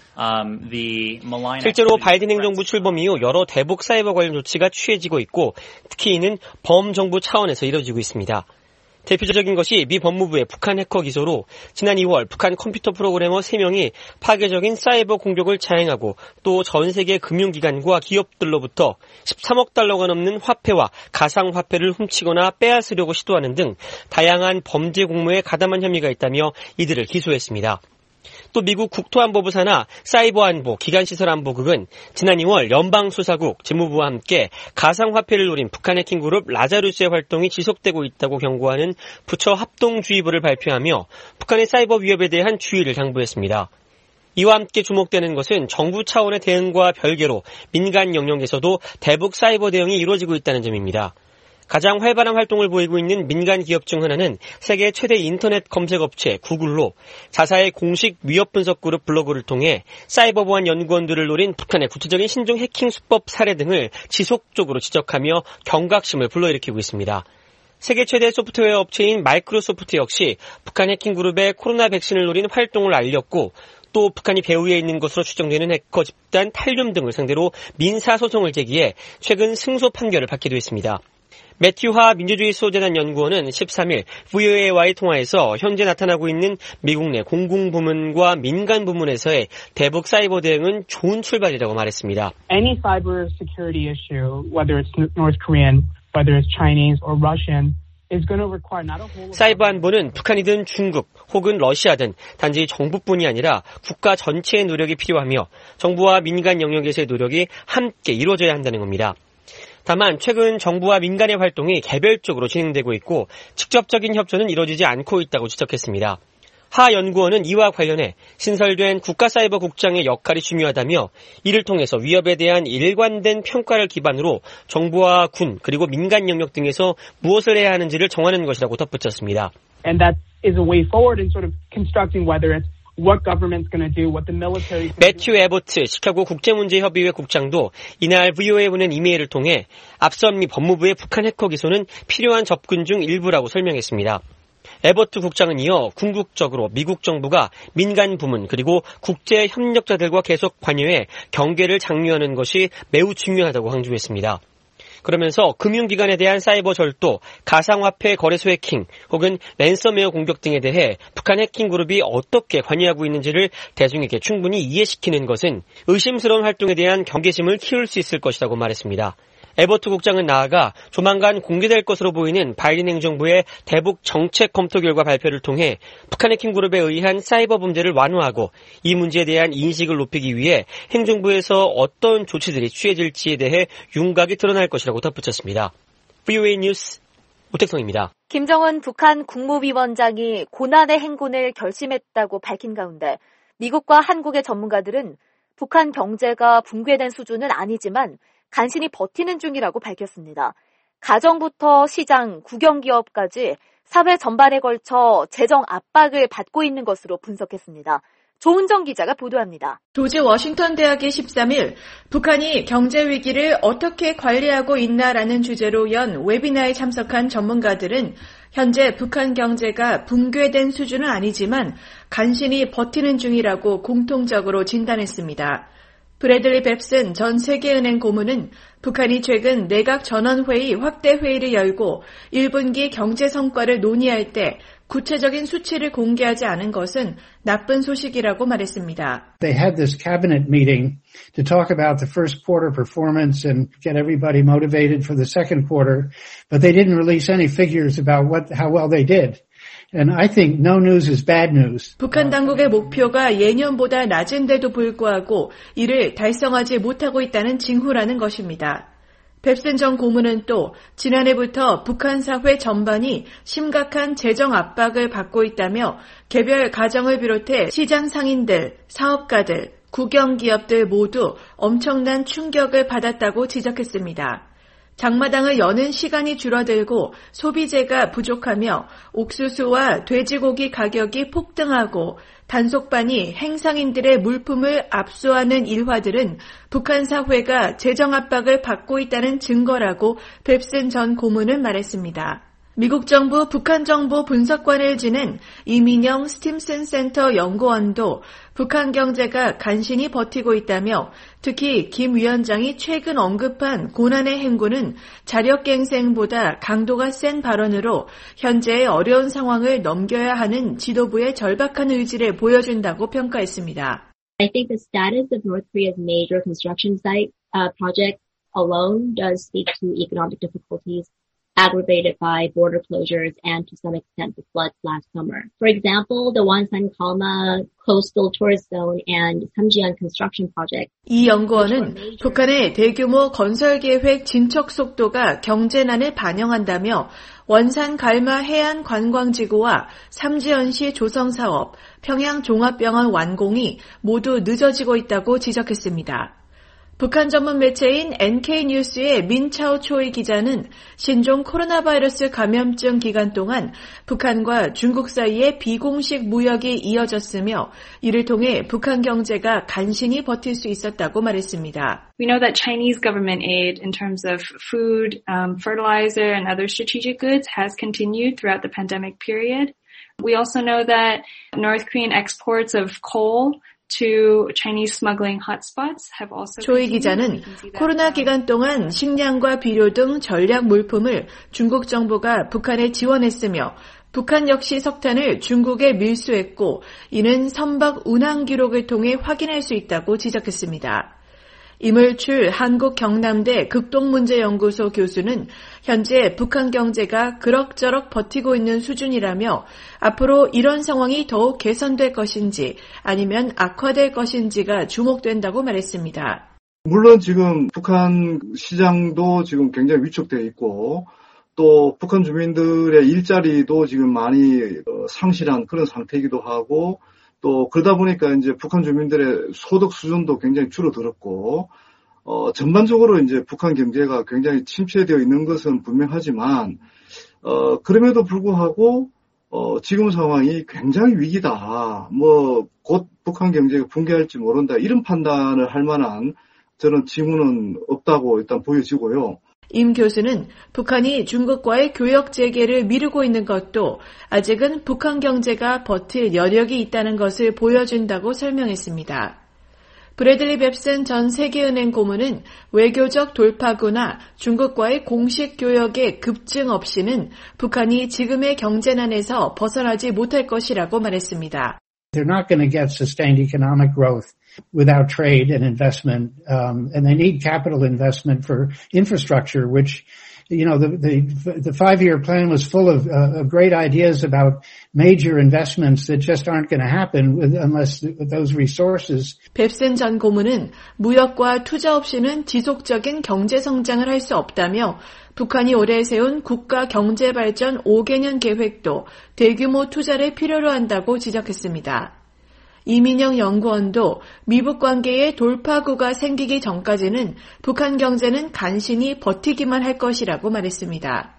the malign. 실제로 바이든 행정부 출범 이후 여러 대북 사이버 관련 조치가 취해지고 있고 특히 이는 범정부 차원에서 이뤄지고 있습니다. 대표적인 것이 미 법무부의 북한 해커 기소로 지난 2월 북한 컴퓨터 프로그래머 3명이 파괴적인 사이버 공격을 자행하고 또 전 세계 금융기관과 기업들로부터 13억 달러가 넘는 화폐와 가상화폐를 훔치거나 빼앗으려고 시도하는 등 다양한 범죄 공모에 가담한 혐의가 있다며 이들을 기소했습니다. 또 미국 국토안보부 산하 사이버안보 기간시설안보국은 지난 2월 연방수사국 재무부와 함께 가상화폐를 노린 북한 해킹 그룹 라자루스의 활동이 지속되고 있다고 경고하는 부처 합동주의보를 발표하며 북한의 사이버 위협에 대한 주의를 당부했습니다. 이와 함께 주목되는 것은 정부 차원의 대응과 별개로 민간 영역에서도 대북 사이버 대응이 이루어지고 있다는 점입니다. 가장 활발한 활동을 보이고 있는 민간 기업 중 하나는 세계 최대 인터넷 검색업체 구글로 자사의 공식 위협 분석 그룹 블로그를 통해 사이버 보안 연구원들을 노린 북한의 구체적인 신종 해킹 수법 사례 등을 지속적으로 지적하며 경각심을 불러일으키고 있습니다. 세계 최대 소프트웨어 업체인 마이크로소프트 역시 북한 해킹 그룹의 코로나 백신을 노린 활동을 알렸고 또 북한이 배후에 있는 것으로 추정되는 해커 집단 탈륨 등을 상대로 민사소송을 제기해 최근 승소 판결을 받기도 했습니다. 매튜하 민주주의 수호재단 연구원은 13일 VOA와의 통화에서 현재 나타나고 있는 미국 내 공공부문과 민간 부문에서의 대북 사이버 대응은 좋은 출발이라고 말했습니다. Any cyber security issue, whether it's North Korean, whether it's Chinese or Russian, 사이버 안보는 북한이든 중국 혹은 러시아든 단지 정부뿐이 아니라 국가 전체의 노력이 필요하며 정부와 민간 영역에서의 노력이 함께 이루어져야 한다는 겁니다. 다만 최근 정부와 민간의 활동이 개별적으로 진행되고 있고 직접적인 협조는 이루어지지 않고 있다고 지적했습니다. 하 연구원은 이와 관련해 신설된 국가사이버국장의 역할이 중요하다며 이를 통해서 위협에 대한 일관된 평가를 기반으로 정부와 군 그리고 민간 영역 등에서 무엇을 해야 하는지를 정하는 것이라고 덧붙였습니다. And that is a way forward in sort of constructing whether it's what government's going to do, what the military. 매튜 에버트 시카고 국제문제협의회 국장도 이날 VOA에 보낸 이메일을 통해 앞선 미 법무부의 북한 해커 기소는 필요한 접근 중 일부라고 설명했습니다. 에버트 국장은 이어 궁극적으로 미국 정부가 민간 부문 그리고 국제 협력자들과 계속 관여해 경계를 장려하는 것이 매우 중요하다고 강조했습니다. 그러면서 금융기관에 대한 사이버 절도, 가상화폐 거래소 해킹 혹은 랜섬웨어 공격 등에 대해 북한 해킹 그룹이 어떻게 관여하고 있는지를 대중에게 충분히 이해시키는 것은 의심스러운 활동에 대한 경계심을 키울 수 있을 것이라고 말했습니다. 에버트 국장은 나아가 조만간 공개될 것으로 보이는 바이든 행정부의 대북 정책 검토 결과 발표를 통해 북한 해킹 그룹에 의한 사이버 범죄를 완화하고 이 문제에 대한 인식을 높이기 위해 행정부에서 어떤 조치들이 취해질지에 대해 윤곽이 드러날 것이라고 덧붙였습니다. VOA 뉴스 오택성입니다. 김정은 북한 국무위원장이 고난의 행군을 결심했다고 밝힌 가운데 미국과 한국의 전문가들은 북한 경제가 붕괴된 수준은 아니지만 간신히 버티는 중이라고 밝혔습니다. 가정부터 시장, 국영기업까지 사회 전반에 걸쳐 재정 압박을 받고 있는 것으로 분석했습니다. 조은정 기자가 보도합니다. 조지 워싱턴 대학이 13일 북한이 경제 위기를 어떻게 관리하고 있나라는 주제로 연 웨비나에 참석한 전문가들은 현재 북한 경제가 붕괴된 수준은 아니지만 간신히 버티는 중이라고 공통적으로 진단했습니다. 브래들리 뱁슨 전 세계은행 고문은 북한이 최근 내각 전원회의 확대 회의를 열고 1분기 경제 성과를 논의할 때 구체적인 수치를 공개하지 않은 것은 나쁜 소식이라고 말했습니다. They had this cabinet meeting to talk about the first quarter performance and get everybody motivated for the second quarter, but they didn't release any figures about how well they did. And I think no news is bad news. 북한 당국의 목표가 예년보다 낮은데도 불구하고 이를 달성하지 못하고 있다는 징후라는 것입니다. 뱁슨 전 고문은 또 지난해부터 북한 사회 전반이 심각한 재정 압박을 받고 있다며 개별 가정을 비롯해 시장 상인들, 사업가들, 국영기업들 모두 엄청난 충격을 받았다고 지적했습니다. 장마당을 여는 시간이 줄어들고 소비재가 부족하며 옥수수와 돼지고기 가격이 폭등하고 단속반이 행상인들의 물품을 압수하는 일화들은 북한 사회가 재정 압박을 받고 있다는 증거라고 뱁슨 전 고문은 말했습니다. 미국 정부 북한 정보 분석관을 지낸 이민영 스팀슨 센터 연구원도 북한 경제가 간신히 버티고 있다며 특히 김 위원장이 최근 언급한 고난의 행군은 자력갱생보다 강도가 센 발언으로 현재의 어려운 상황을 넘겨야 하는 지도부의 절박한 의지를 보여준다고 평가했습니다. I think the status of North Korea's major construction site project alone does speak to economic difficulties aggravated by border closures and to some extent the floods last summer. For example, the Wonsan-Kalma coastal tourist zone and Samjian construction project. 이 연구원은 북한의 대규모 건설 계획 진척 속도가 경제난을 반영한다며 원산 갈마 해안 관광지구와 삼지연시 조성 사업, 평양 종합병원 완공이 모두 늦어지고 있다고 지적했습니다. 북한 전문 매체인 NK뉴스의 민차오 초이 기자는 신종 코로나 바이러스 감염증 기간 동안 북한과 중국 사이에 비공식 무역이 이어졌으며 이를 통해 북한 경제가 간신히 버틸 수 있었다고 말했습니다. We know that Chinese government aid in terms of food, fertilizer, and other strategic goods has continued throughout the pandemic period. We also know that North Korean exports of coal to Chinese smuggling hotspots have also. 조이 기자는 코로나 기간 동안 식량과 비료 등 전략 물품을 중국 정부가 북한에 지원했으며 북한 역시 석탄을 중국에 밀수했고 이는 선박 운항 기록을 통해 확인할 수 있다고 지적했습니다. 이물출 한국경남대 극동문제연구소 교수는 현재 북한 경제가 그럭저럭 버티고 있는 수준이라며 앞으로 이런 상황이 더욱 개선될 것인지 아니면 악화될 것인지가 주목된다고 말했습니다. 물론 지금 북한 시장도 지금 굉장히 위축되어 있고 또 북한 주민들의 일자리도 지금 많이 상실한 그런 상태이기도 하고 또 그러다 보니까 이제 북한 주민들의 소득 수준도 굉장히 줄어들었고 전반적으로 이제 북한 경제가 굉장히 침체되어 있는 것은 분명하지만 그럼에도 불구하고 지금 상황이 굉장히 위기다. 곧 북한 경제가 붕괴할지 모른다. 이런 판단을 할 만한 저는 징후는 없다고 일단 보여지고요. 임 교수는 북한이 중국과의 교역 재개를 미루고 있는 것도 아직은 북한 경제가 버틸 여력이 있다는 것을 보여준다고 설명했습니다. 브래들리 뱁슨 전 세계은행 고문은 외교적 돌파구나 중국과의 공식 교역의 급증 없이는 북한이 지금의 경제난에서 벗어나지 못할 것이라고 말했습니다. They're not going to get sustained economic growth without trade and investment, and they need capital investment for infrastructure, which, you know, the 5-year plan was full of great ideas about major investments that just aren't going to happen unless those resources. 뱁슨 전 고문은 무역과 투자 없이는 지속적인 경제 성장을 할 수 없다며 북한이 올해 세운 국가 경제발전 5개년 계획도 대규모 투자를 필요로 한다고 지적했습니다. 이민영 연구원도 미북 관계에 돌파구가 생기기 전까지는 북한 경제는 간신히 버티기만 할 것이라고 말했습니다.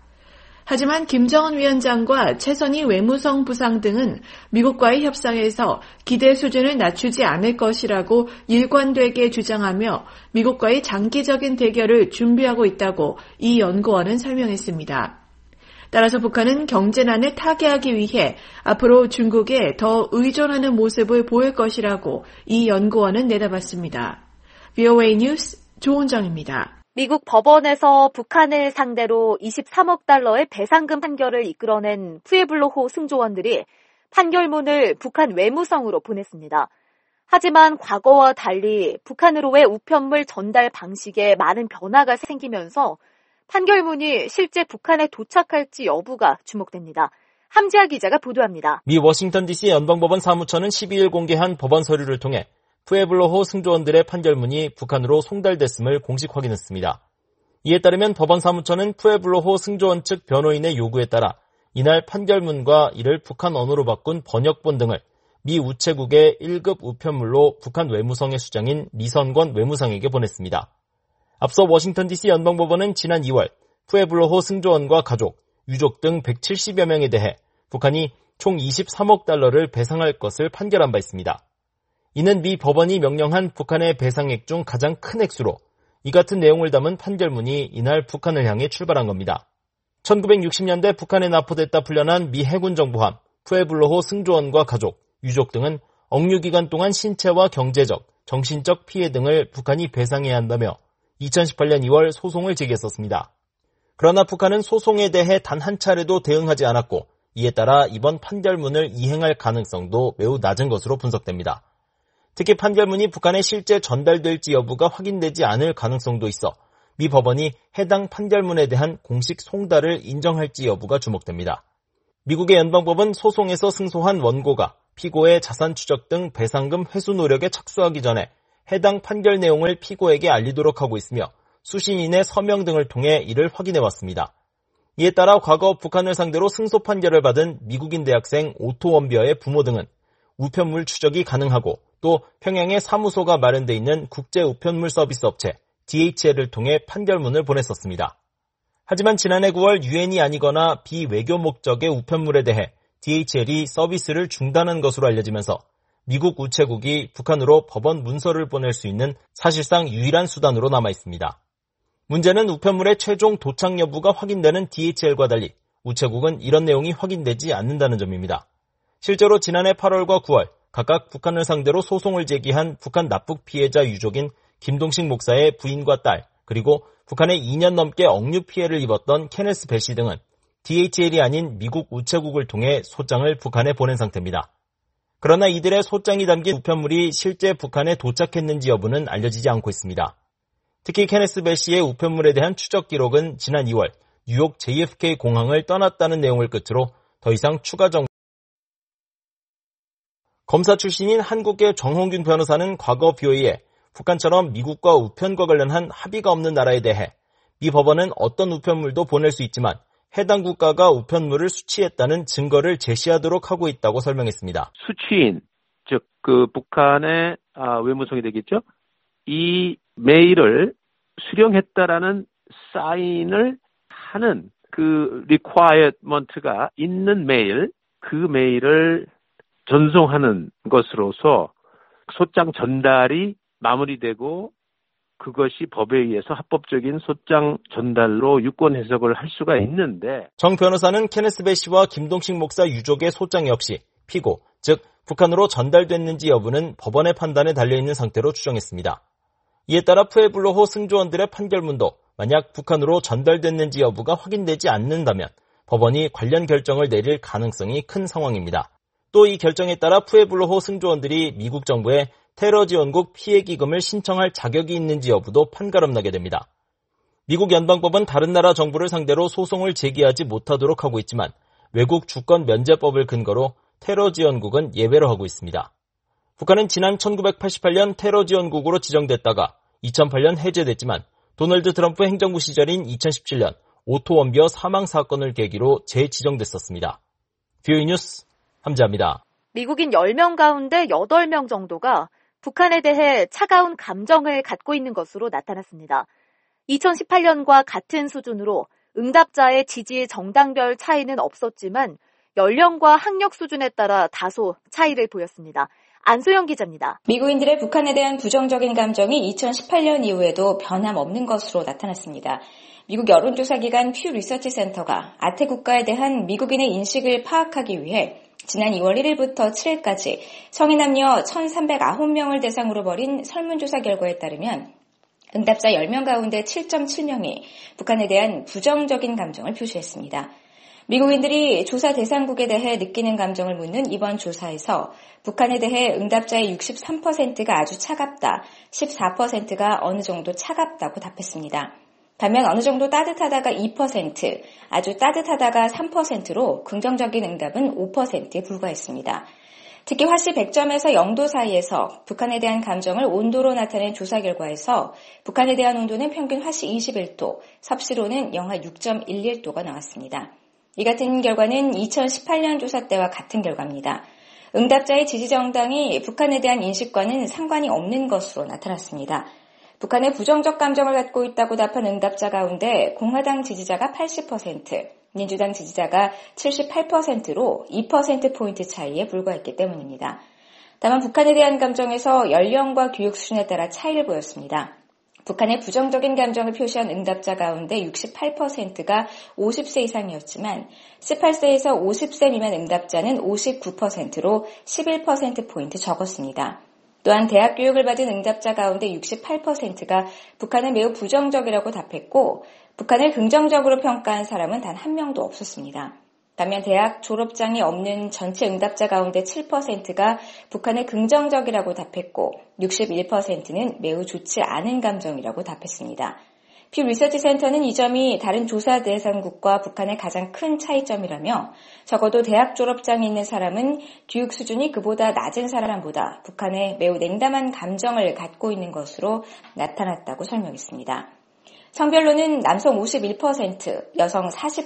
하지만 김정은 위원장과 최선희 외무성 부상 등은 미국과의 협상에서 기대 수준을 낮추지 않을 것이라고 일관되게 주장하며 미국과의 장기적인 대결을 준비하고 있다고 이 연구원은 설명했습니다. 따라서 북한은 경제난을 타개하기 위해 앞으로 중국에 더 의존하는 모습을 보일 것이라고 이 연구원은 내다봤습니다. VOA 뉴스 조은정입니다. 미국 법원에서 북한을 상대로 23억 달러의 배상금 판결을 이끌어낸 푸에블로호 승조원들이 판결문을 북한 외무성으로 보냈습니다. 하지만 과거와 달리 북한으로의 우편물 전달 방식에 많은 변화가 생기면서 판결문이 실제 북한에 도착할지 여부가 주목됩니다. 함지아 기자가 보도합니다. 미 워싱턴 DC 연방법원 사무처는 12일 공개한 법원 서류를 통해 푸에블로호 승조원들의 판결문이 북한으로 송달됐음을 공식 확인했습니다. 이에 따르면 법원 사무처는 푸에블로호 승조원 측 변호인의 요구에 따라 이날 판결문과 이를 북한 언어로 바꾼 번역본 등을 미 우체국의 1급 우편물로 북한 외무성의 수장인 리선권 외무상에게 보냈습니다. 앞서 워싱턴 DC 연방법원은 지난 2월 푸에블로호 승조원과 가족, 유족 등 170여 명에 대해 북한이 총 23억 달러를 배상할 것을 판결한 바 있습니다. 이는 미 법원이 명령한 북한의 배상액 중 가장 큰 액수로 이 같은 내용을 담은 판결문이 이날 북한을 향해 출발한 겁니다. 1960년대 북한에 납포됐다 풀려난 미 해군 정보함 푸에블로호 승조원과 가족, 유족 등은 억류기간 동안 신체와 경제적, 정신적 피해 등을 북한이 배상해야 한다며 2018년 2월 소송을 제기했었습니다. 그러나 북한은 소송에 대해 단 한 차례도 대응하지 않았고 이에 따라 이번 판결문을 이행할 가능성도 매우 낮은 것으로 분석됩니다. 특히 판결문이 북한에 실제 전달될지 여부가 확인되지 않을 가능성도 있어 미 법원이 해당 판결문에 대한 공식 송달을 인정할지 여부가 주목됩니다. 미국의 연방법은 소송에서 승소한 원고가 피고의 자산 추적 등 배상금 회수 노력에 착수하기 전에 해당 판결 내용을 피고에게 알리도록 하고 있으며 수신인의 서명 등을 통해 이를 확인해왔습니다. 이에 따라 과거 북한을 상대로 승소 판결을 받은 미국인 대학생 오토 원비어의 부모 등은 우편물 추적이 가능하고 또 평양에 사무소가 마련돼 있는 국제 우편물 서비스 업체 DHL을 통해 판결문을 보냈었습니다. 하지만 지난해 9월 유엔이 아니거나 비외교 목적의 우편물에 대해 DHL이 서비스를 중단한 것으로 알려지면서 미국 우체국이 북한으로 법원 문서를 보낼 수 있는 사실상 유일한 수단으로 남아 있습니다. 문제는 우편물의 최종 도착 여부가 확인되는 DHL과 달리 우체국은 이런 내용이 확인되지 않는다는 점입니다. 실제로 지난해 8월과 9월 각각 북한을 상대로 소송을 제기한 북한 납북 피해자 유족인 김동식 목사의 부인과 딸, 그리고 북한에 2년 넘게 억류 피해를 입었던 케네스 배시 등은 DHL이 아닌 미국 우체국을 통해 소장을 북한에 보낸 상태입니다. 그러나 이들의 소장이 담긴 우편물이 실제 북한에 도착했는지 여부는 알려지지 않고 있습니다. 특히 케네스 배시의 우편물에 대한 추적 기록은 지난 2월 뉴욕 JFK 공항을 떠났다는 내용을 끝으로 더 이상 추가 정보. 검사 출신인 한국의 정홍균 변호사는 과거 BOE에 북한처럼 미국과 우편과 관련한 합의가 없는 나라에 대해 미 법원은 어떤 우편물도 보낼 수 있지만 해당 국가가 우편물을 수취했다는 증거를 제시하도록 하고 있다고 설명했습니다. 수취인, 즉 북한의 외무성이 되겠죠. 이 메일을 수령했다라는 사인을 하는 그 리퀘어먼트가 있는 메일, 그 메일을 전송하는 것으로서 소장 전달이 마무리되고 그것이 법에 의해서 합법적인 소장 전달로 유권 해석을 할 수가 있는데 정 변호사는 케네스 배시와 김동식 목사 유족의 소장 역시 피고, 즉 북한으로 전달됐는지 여부는 법원의 판단에 달려있는 상태로 추정했습니다. 이에 따라 푸에블로호 승조원들의 판결문도 만약 북한으로 전달됐는지 여부가 확인되지 않는다면 법원이 관련 결정을 내릴 가능성이 큰 상황입니다. 또 이 결정에 따라 푸에블로호 승조원들이 미국 정부에 테러 지원국 피해 기금을 신청할 자격이 있는지 여부도 판가름나게 됩니다. 미국 연방법은 다른 나라 정부를 상대로 소송을 제기하지 못하도록 하고 있지만 외국 주권 면제법을 근거로 테러 지원국은 예외로 하고 있습니다. 북한은 지난 1988년 테러 지원국으로 지정됐다가 2008년 해제됐지만 도널드 트럼프 행정부 시절인 2017년 오토 원비어 사망 사건을 계기로 재지정됐었습니다. BOE 뉴스 함지아입니다. 미국인 10명 가운데 8명 정도가 북한에 대해 차가운 감정을 갖고 있는 것으로 나타났습니다. 2018년과 같은 수준으로 응답자의 지지 정당별 차이는 없었지만 연령과 학력 수준에 따라 다소 차이를 보였습니다. 안소영 기자입니다. 미국인들의 북한에 대한 부정적인 감정이 2018년 이후에도 변함없는 것으로 나타났습니다. 미국 여론조사기관 퓨 리서치 센터가 아태 국가에 대한 미국인의 인식을 파악하기 위해 지난 2월 1일부터 7일까지 성인 남녀 1,309명을 대상으로 벌인 설문조사 결과에 따르면 응답자 10명 가운데 7.7명이 북한에 대한 부정적인 감정을 표시했습니다. 미국인들이 조사 대상국에 대해 느끼는 감정을 묻는 이번 조사에서 북한에 대해 응답자의 63%가 아주 차갑다, 14%가 어느 정도 차갑다고 답했습니다. 반면 어느 정도 따뜻하다가 2%, 아주 따뜻하다가 3%로 긍정적인 응답은 5%에 불과했습니다. 특히 화씨 100점에서 0도 사이에서 북한에 대한 감정을 온도로 나타낸 조사 결과에서 북한에 대한 온도는 평균 화씨 21도, 섭씨로는 영하 6.11도가 나왔습니다. 이 같은 결과는 2018년 조사 때와 같은 결과입니다. 응답자의 지지정당이 북한에 대한 인식과는 상관이 없는 것으로 나타났습니다. 북한에 부정적 감정을 갖고 있다고 답한 응답자 가운데 공화당 지지자가 80%, 민주당 지지자가 78%로 2%포인트 차이에 불과했기 때문입니다. 다만 북한에 대한 감정에서 연령과 교육 수준에 따라 차이를 보였습니다. 북한의 부정적인 감정을 표시한 응답자 가운데 68%가 50세 이상이었지만 18세에서 50세 미만 응답자는 59%로 11%포인트 적었습니다. 또한 대학 교육을 받은 응답자 가운데 68%가 북한은 매우 부정적이라고 답했고 북한을 긍정적으로 평가한 사람은 단 한 명도 없었습니다. 반면 대학 졸업장이 없는 전체 응답자 가운데 7%가 북한을 긍정적이라고 답했고 61%는 매우 좋지 않은 감정이라고 답했습니다. 퓨 리서치 센터는 이 점이 다른 조사 대상국과 북한의 가장 큰 차이점이라며 적어도 대학 졸업장이 있는 사람은 교육 수준이 그보다 낮은 사람보다 북한에 매우 냉담한 감정을 갖고 있는 것으로 나타났다고 설명했습니다. 성별로는 남성 51%, 여성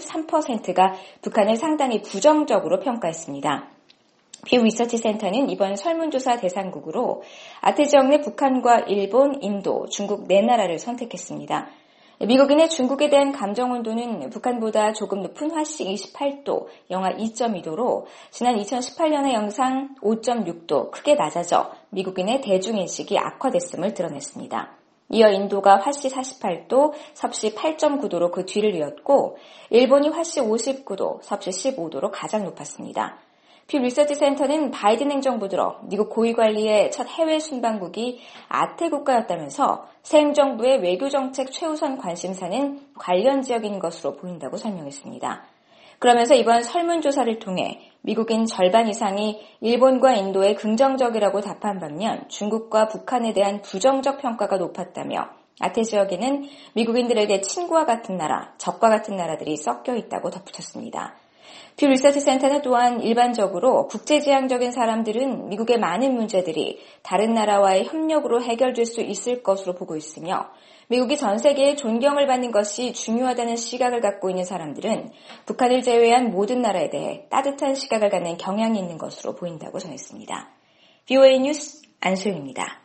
43%가 북한을 상당히 부정적으로 평가했습니다. 퓨 리서치 센터는 이번 설문조사 대상국으로 아태 지역 내 북한과 일본, 인도, 중국 4나라를 선택했습니다. 미국인의 중국에 대한 감정 온도는 북한보다 조금 높은 화씨 28도, 영하 2.2도로 지난 2018년의 영상 5.6도 크게 낮아져 미국인의 대중인식이 악화됐음을 드러냈습니다. 이어 인도가 화씨 48도, 섭씨 8.9도로 그 뒤를 이었고 일본이 화씨 59도, 섭씨 15도로 가장 높았습니다. 퓨 리서치 센터는 바이든 행정부 들어 미국 고위관리의 첫 해외 순방국이 아태 국가였다면서 새 행정부의 외교정책 최우선 관심사는 관련 지역인 것으로 보인다고 설명했습니다. 그러면서 이번 설문조사를 통해 미국인 절반 이상이 일본과 인도에 긍정적이라고 답한 반면 중국과 북한에 대한 부정적 평가가 높았다며 아태 지역에는 미국인들에게 친구와 같은 나라, 적과 같은 나라들이 섞여 있다고 덧붙였습니다. 퓨 리서치 센터는 또한 일반적으로 국제지향적인 사람들은 미국의 많은 문제들이 다른 나라와의 협력으로 해결될 수 있을 것으로 보고 있으며 미국이 전 세계에 존경을 받는 것이 중요하다는 시각을 갖고 있는 사람들은 북한을 제외한 모든 나라에 대해 따뜻한 시각을 갖는 경향이 있는 것으로 보인다고 전했습니다. VOA 뉴스 안소영입니다.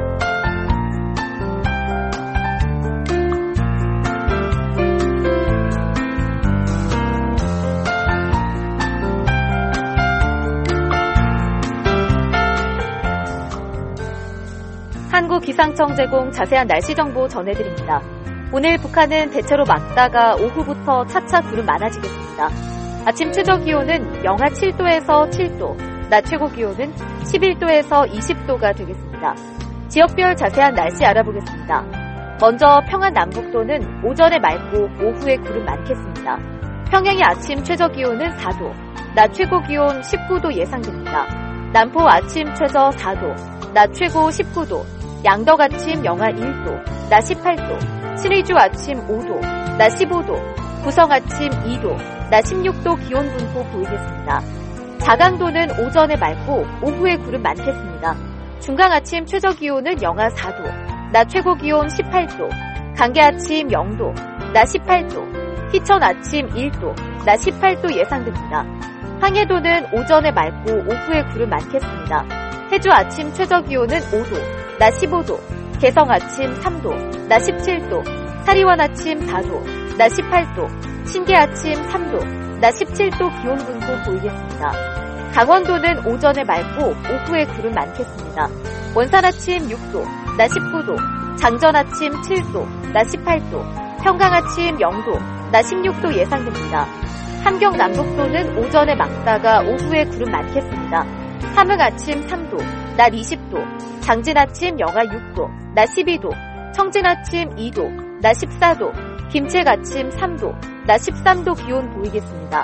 한국기상청 제공 자세한 날씨 정보 전해드립니다. 오늘 북한은 대체로 맑다가 오후부터 차차 구름 많아지겠습니다. 아침 최저 기온은 영하 7도에서 7도, 낮 최고 기온은 11도에서 20도가 되겠습니다. 지역별 자세한 날씨 알아보겠습니다. 먼저 평안 남북도는 오전에 맑고 오후에 구름 많겠습니다. 평양의 아침 최저 기온은 4도, 낮 최고 기온 19도 예상됩니다. 남포 아침 최저 4도, 낮 최고 19도, 양덕 아침 영하 1도, 낮 18도, 신의주 아침 5도, 낮 15도, 구성 아침 2도, 낮 16도 기온 분포 보이겠습니다. 자강도는 오전에 맑고 오후에 구름 많겠습니다. 중강 아침 최저 기온은 영하 4도, 낮 최고 기온 18도, 강계 아침 0도, 낮 18도, 희천 아침 1도, 낮 18도 예상됩니다. 황해도는 오전에 맑고 오후에 구름 많겠습니다. 해주 아침 최저 기온은 5도, 낮 15도, 개성 아침 3도, 낮 17도, 사리원 아침 4도, 낮 18도, 신계 아침 3도, 낮 17도 기온 분포 보이겠습니다. 강원도는 오전에 맑고 오후에 구름 많겠습니다. 원산 아침 6도, 낮 19도, 장전 아침 7도, 낮 18도, 평강 아침 0도, 낮 16도 예상됩니다. 함경 남북도는 오전에 맑다가 오후에 구름 많겠습니다. 함흥 아침 3도, 낮 20도, 장진 아침 영하 6도, 낮 12도, 청진 아침 2도, 낮 14도, 김책 아침 3도, 낮 13도 기온 보이겠습니다.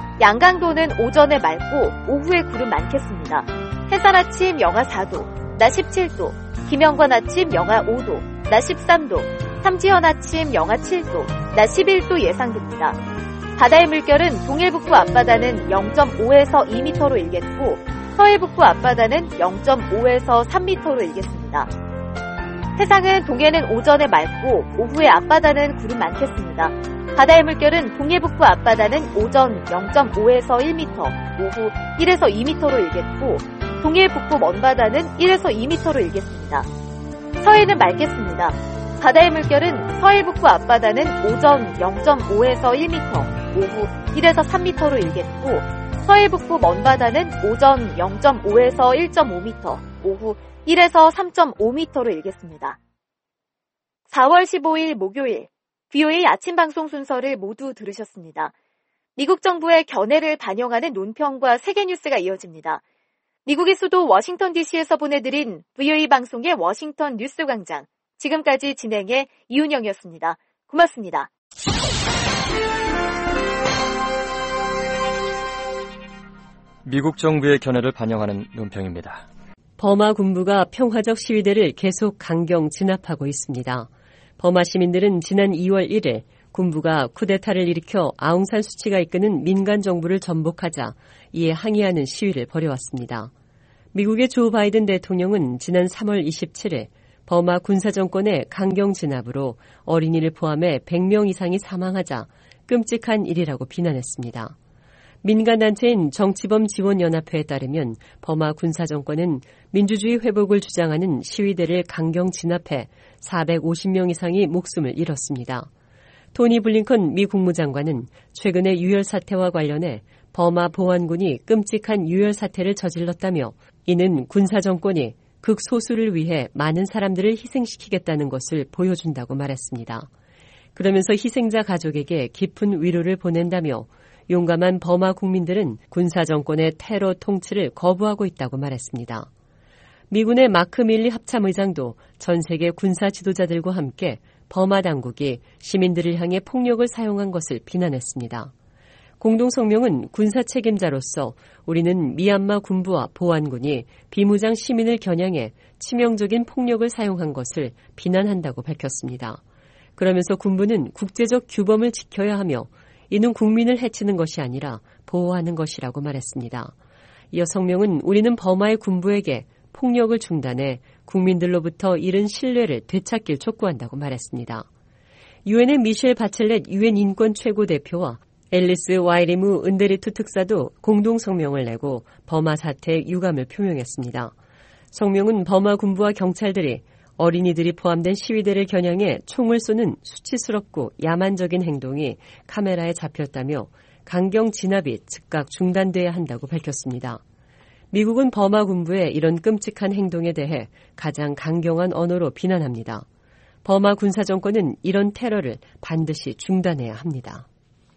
양강도는 오전에 맑고 오후에 구름 많겠습니다. 해산 아침 영하 4도, 낮 17도, 김영관 아침 영하 5도, 낮 13도, 삼지연 아침 영하 7도, 낮 11도 예상됩니다. 바다의 물결은 동해북부 앞바다는 0.5에서 2m로 일겠고 서해 북부 앞바다는 0.5에서 3m로 일겠습니다. 해상은 동해는 오전에 맑고 오후에 앞바다는 구름 많겠습니다. 바다의 물결은 동해 북부 앞바다는 오전 0.5에서 1m, 오후 1에서 2m로 일겠고 동해 북부 먼바다는 1에서 2m로 일겠습니다. 서해는 맑겠습니다. 바다의 물결은 서해 북부 앞바다는 오전 0.5에서 1m, 오후 1에서 3m로 일겠고 서해 북부 먼바다는 오전 0.5에서 1.5m, 오후 1에서 3.5m로 일겠습니다. 4월 15일 목요일 VOA 아침 방송 순서를 모두 들으셨습니다. 미국 정부의 견해를 반영하는 논평과 세계 뉴스가 이어집니다. 미국의 수도 워싱턴 DC에서 보내드린 VOA 방송의 워싱턴 뉴스 광장. 지금까지 진행의 이윤영이었습니다. 고맙습니다. 미국 정부의 견해를 반영하는 논평입니다. 버마 군부가 평화적 시위대를 계속 강경 진압하고 있습니다. 버마 시민들은 지난 2월 1일 군부가 쿠데타를 일으켜 아웅산 수치가 이끄는 민간 정부를 전복하자 이에 항의하는 시위를 벌여왔습니다. 미국의 조 바이든 대통령은 지난 3월 27일 버마 군사정권의 강경 진압으로 어린이를 포함해 100명 이상이 사망하자 끔찍한 일이라고 비난했습니다. 민간단체인 정치범지원연합회에 따르면 버마 군사정권은 민주주의 회복을 주장하는 시위대를 강경 진압해 450명 이상이 목숨을 잃었습니다. 토니 블링컨 미 국무장관은 최근의 유혈 사태와 관련해 버마 보안군이 끔찍한 유혈 사태를 저질렀다며 이는 군사정권이 극소수를 위해 많은 사람들을 희생시키겠다는 것을 보여준다고 말했습니다. 그러면서 희생자 가족에게 깊은 위로를 보낸다며 용감한 버마 국민들은 군사정권의 테러 통치를 거부하고 있다고 말했습니다. 미군의 마크 밀리 합참의장도 전 세계 군사 지도자들과 함께 버마 당국이 시민들을 향해 폭력을 사용한 것을 비난했습니다. 공동성명은 군사 책임자로서 우리는 미얀마 군부와 보안군이 비무장 시민을 겨냥해 치명적인 폭력을 사용한 것을 비난한다고 밝혔습니다. 그러면서 군부는 국제적 규범을 지켜야 하며 이는 국민을 해치는 것이 아니라 보호하는 것이라고 말했습니다. 이어 성명은 우리는 버마의 군부에게 폭력을 중단해 국민들로부터 잃은 신뢰를 되찾길 촉구한다고 말했습니다. 유엔의 미셸 바첼렛 유엔 인권 최고대표와 앨리스 와이리무 은데리투 특사도 공동 성명을 내고 버마 사태에 유감을 표명했습니다. 성명은 버마 군부와 경찰들이 어린이들이 포함된 시위대를 겨냥해 총을 쏘는 수치스럽고 야만적인 행동이 카메라에 잡혔다며 강경 진압이 즉각 중단돼야 한다고 밝혔습니다. 미국은 버마 군부의 이런 끔찍한 행동에 대해 가장 강경한 언어로 비난합니다. 버마 군사정권은 이런 테러를 반드시 중단해야 합니다.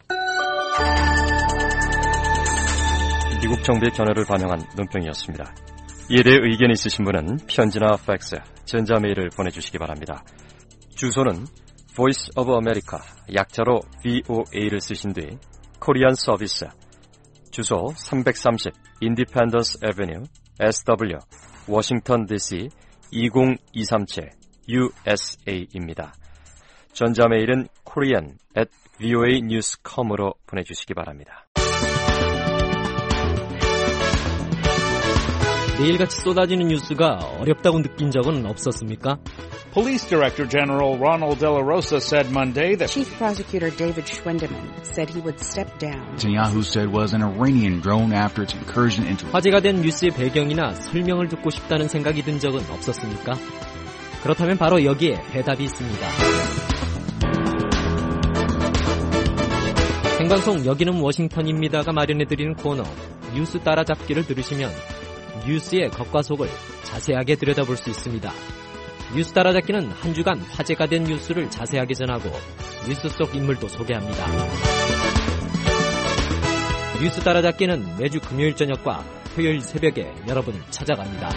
미국 정부의 견해를 반영한 논평이었습니다. 이에 대해 의견이 있으신 분은 편지나 팩스, 전자메일을 보내주시기 바랍니다. 주소는 Voice of America, 약자로 VOA를 쓰신 뒤 코리안 서비스, 주소 330 Independence Avenue, SW, 워싱턴 DC 20237 USA입니다. 전자메일은 korean@voanews.com으로 보내주시기 바랍니다. 매일같이 쏟아지는 뉴스가 어렵다고 느낀 적은 없었습니까? Police Director General Ronald De La Rosa said Monday that Chief Prosecutor David Schwendeman said he would step down. Netanyahu said was an Iranian drone after its incursion into. 화제가 된 뉴스의 배경이나 설명을 듣고 싶다는 생각이 든 적은 없었습니까? 그렇다면 바로 여기에 해답이 있습니다. 생방송 여기는 워싱턴입니다가 마련해드리는 코너 뉴스 따라잡기를 들으시면 뉴스의 겉과 속을 자세하게 들여다볼 수 있습니다. 뉴스 따라잡기는 한 주간 화제가 된 뉴스를 자세하게 전하고 뉴스 속 인물도 소개합니다. 뉴스 따라잡기는 매주 금요일 저녁과 토요일 새벽에 여러분을 찾아갑니다.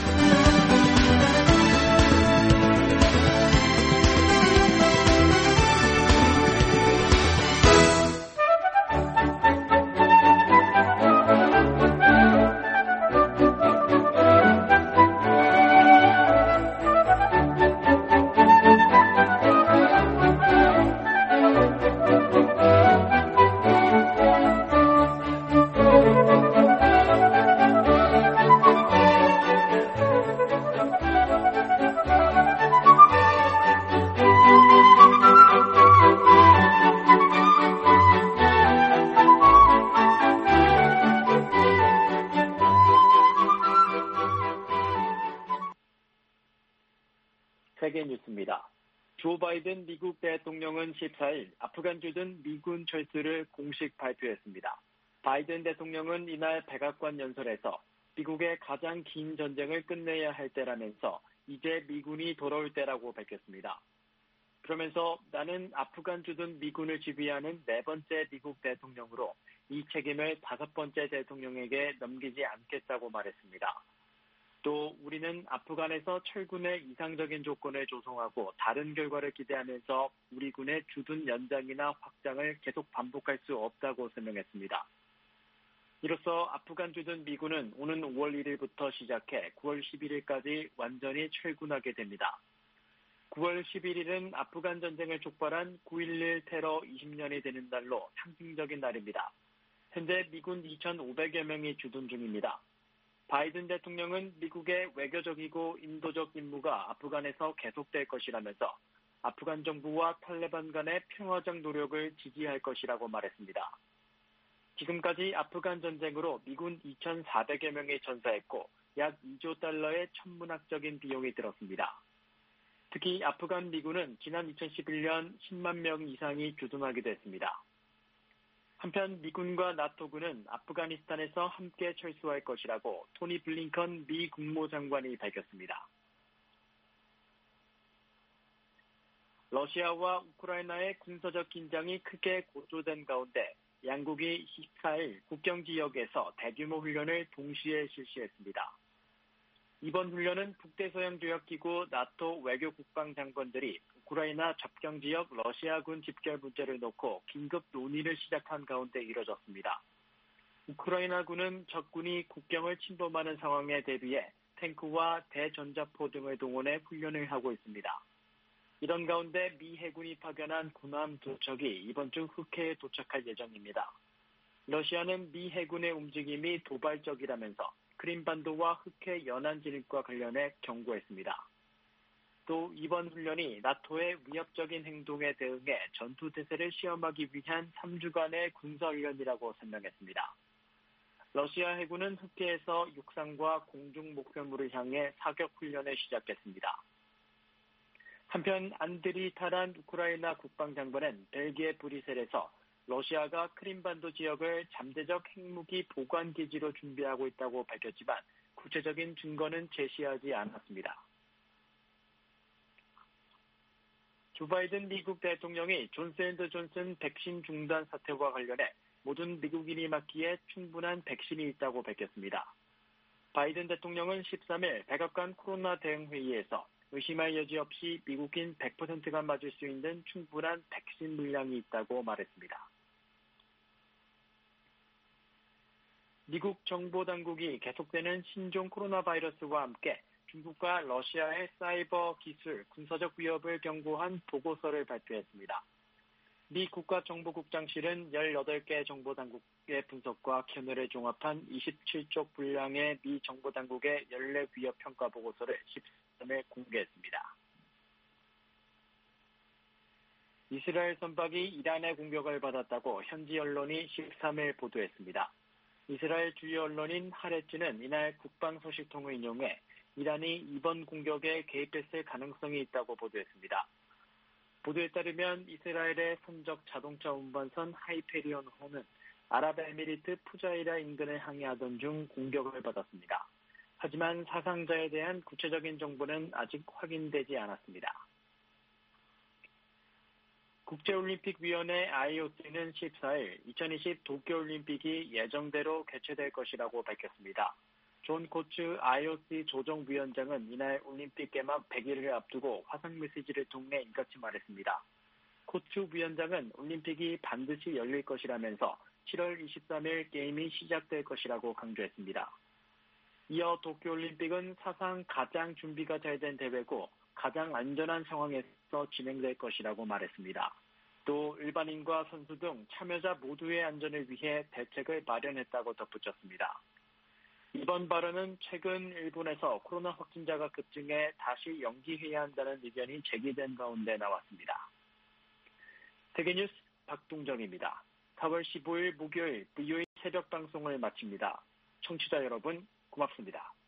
세계 뉴스입니다. 조 바이든 미국 대통령은 14일 아프간 주둔 미군 철수를 공식 발표했습니다. 바이든 대통령은 이날 백악관 연설에서 미국의 가장 긴 전쟁을 끝내야 할 때라면서 이제 미군이 돌아올 때라고 밝혔습니다. 그러면서 나는 아프간 주둔 미군을 지휘하는 4번째 미국 대통령으로 이 책임을 5번째 대통령에게 넘기지 않겠다고 말했습니다. 또 우리는 아프간에서 철군의 이상적인 조건을 조성하고 다른 결과를 기대하면서 우리 군의 주둔 연장이나 확장을 계속 반복할 수 없다고 설명했습니다. 이로써 아프간 주둔 미군은 오는 5월 1일부터 시작해 9월 11일까지 완전히 철군하게 됩니다. 9월 11일은 아프간 전쟁을 촉발한 9.11 테러 20년이 되는 날로 상징적인 날입니다. 현재 미군 2,500여 명이 주둔 중입니다. 바이든 대통령은 미국의 외교적이고 인도적 임무가 아프간에서 계속될 것이라면서 아프간 정부와 탈레반 간의 평화적 노력을 지지할 것이라고 말했습니다. 지금까지 아프간 전쟁으로 미군 2,400여 명이 전사했고 약 2조 달러의 천문학적인 비용이 들었습니다. 특히 아프간 미군은 지난 2011년 10만 명 이상이 주둔하기도 했습니다. 한편 미군과 나토군은 아프가니스탄에서 함께 철수할 것이라고 토니 블링컨 미 국무장관이 밝혔습니다. 러시아와 우크라이나의 군사적 긴장이 크게 고조된 가운데 양국이 14일 국경 지역에서 대규모 훈련을 동시에 실시했습니다. 이번 훈련은 북대서양조약기구 나토 외교국방장관들이 우크라이나 접경지역 러시아군 집결 문제를 놓고 긴급 논의를 시작한 가운데 이뤄졌습니다. 우크라이나군은 적군이 국경을 침범하는 상황에 대비해 탱크와 대전자포 등을 동원해 훈련을 하고 있습니다. 이런 가운데 미 해군이 파견한 군함 2척이 이번 주 흑해에 도착할 예정입니다. 러시아는 미 해군의 움직임이 도발적이라면서 크림반도와 흑해 연안 진입과 관련해 경고했습니다. 또 이번 훈련이 나토의 위협적인 행동에 대응해 전투태세를 시험하기 위한 3주간의 군사훈련이라고 설명했습니다. 러시아 해군은 흑해에서 육상과 공중 목표물을 향해 사격 훈련을 시작했습니다. 한편 안드리 타란 우크라이나 국방장관은 벨기에 브뤼셀에서 러시아가 크림반도 지역을 잠재적 핵무기 보관기지로 준비하고 있다고 밝혔지만 구체적인 증거는 제시하지 않았습니다. 조 바이든 미국 대통령이 존슨앤드존슨 백신 중단 사태와 관련해 모든 미국인이 맞기에 충분한 백신이 있다고 밝혔습니다. 바이든 대통령은 13일 백악관 코로나 대응 회의에서 의심할 여지 없이 미국인 100%가 맞을 수 있는 충분한 백신 물량이 있다고 말했습니다. 미국 정보당국이 계속되는 신종 코로나 바이러스와 함께 중국과 러시아의 사이버 기술, 군사적 위협을 경고한 보고서를 발표했습니다. 미 국가정보국장실은 18개 정보당국의 분석과 견해를 종합한 27쪽 분량의 미 정보당국의 연례 위협 평가 보고서를 13일 공개했습니다. 이스라엘 선박이 이란의 공격을 받았다고 현지 언론이 13일 보도했습니다. 이스라엘 주요 언론인 하레츠는 이날 국방소식통을 인용해 이란이 이번 공격에 개입했을 가능성이 있다고 보도했습니다. 보도에 따르면 이스라엘의 선적 자동차 운반선 하이페리온호는 아랍에미리트 푸자이라 인근을 항해하던 중 공격을 받았습니다. 하지만 사상자에 대한 구체적인 정보는 아직 확인되지 않았습니다. 국제올림픽위원회 IOC는 14일 2020 도쿄올림픽이 예정대로 개최될 것이라고 밝혔습니다. 존 코츠 IOC 조정위원장은 이날 올림픽 개막 100일을 앞두고 화상 메시지를 통해 이같이 말했습니다. 코츠 위원장은 올림픽이 반드시 열릴 것이라면서 7월 23일 게임이 시작될 것이라고 강조했습니다. 이어 도쿄올림픽은 사상 가장 준비가 잘 된 대회고 가장 안전한 상황에서 진행될 것이라고 말했습니다. 또 일반인과 선수 등 참여자 모두의 안전을 위해 대책을 마련했다고 덧붙였습니다. 이번 발언은 최근 일본에서 코로나 확진자가 급증해 다시 연기해야 한다는 의견이 제기된 가운데 나왔습니다. 세계뉴스 박동정입니다. 4월 15일 목요일 VOA 새벽 방송을 마칩니다. 청취자 여러분 고맙습니다.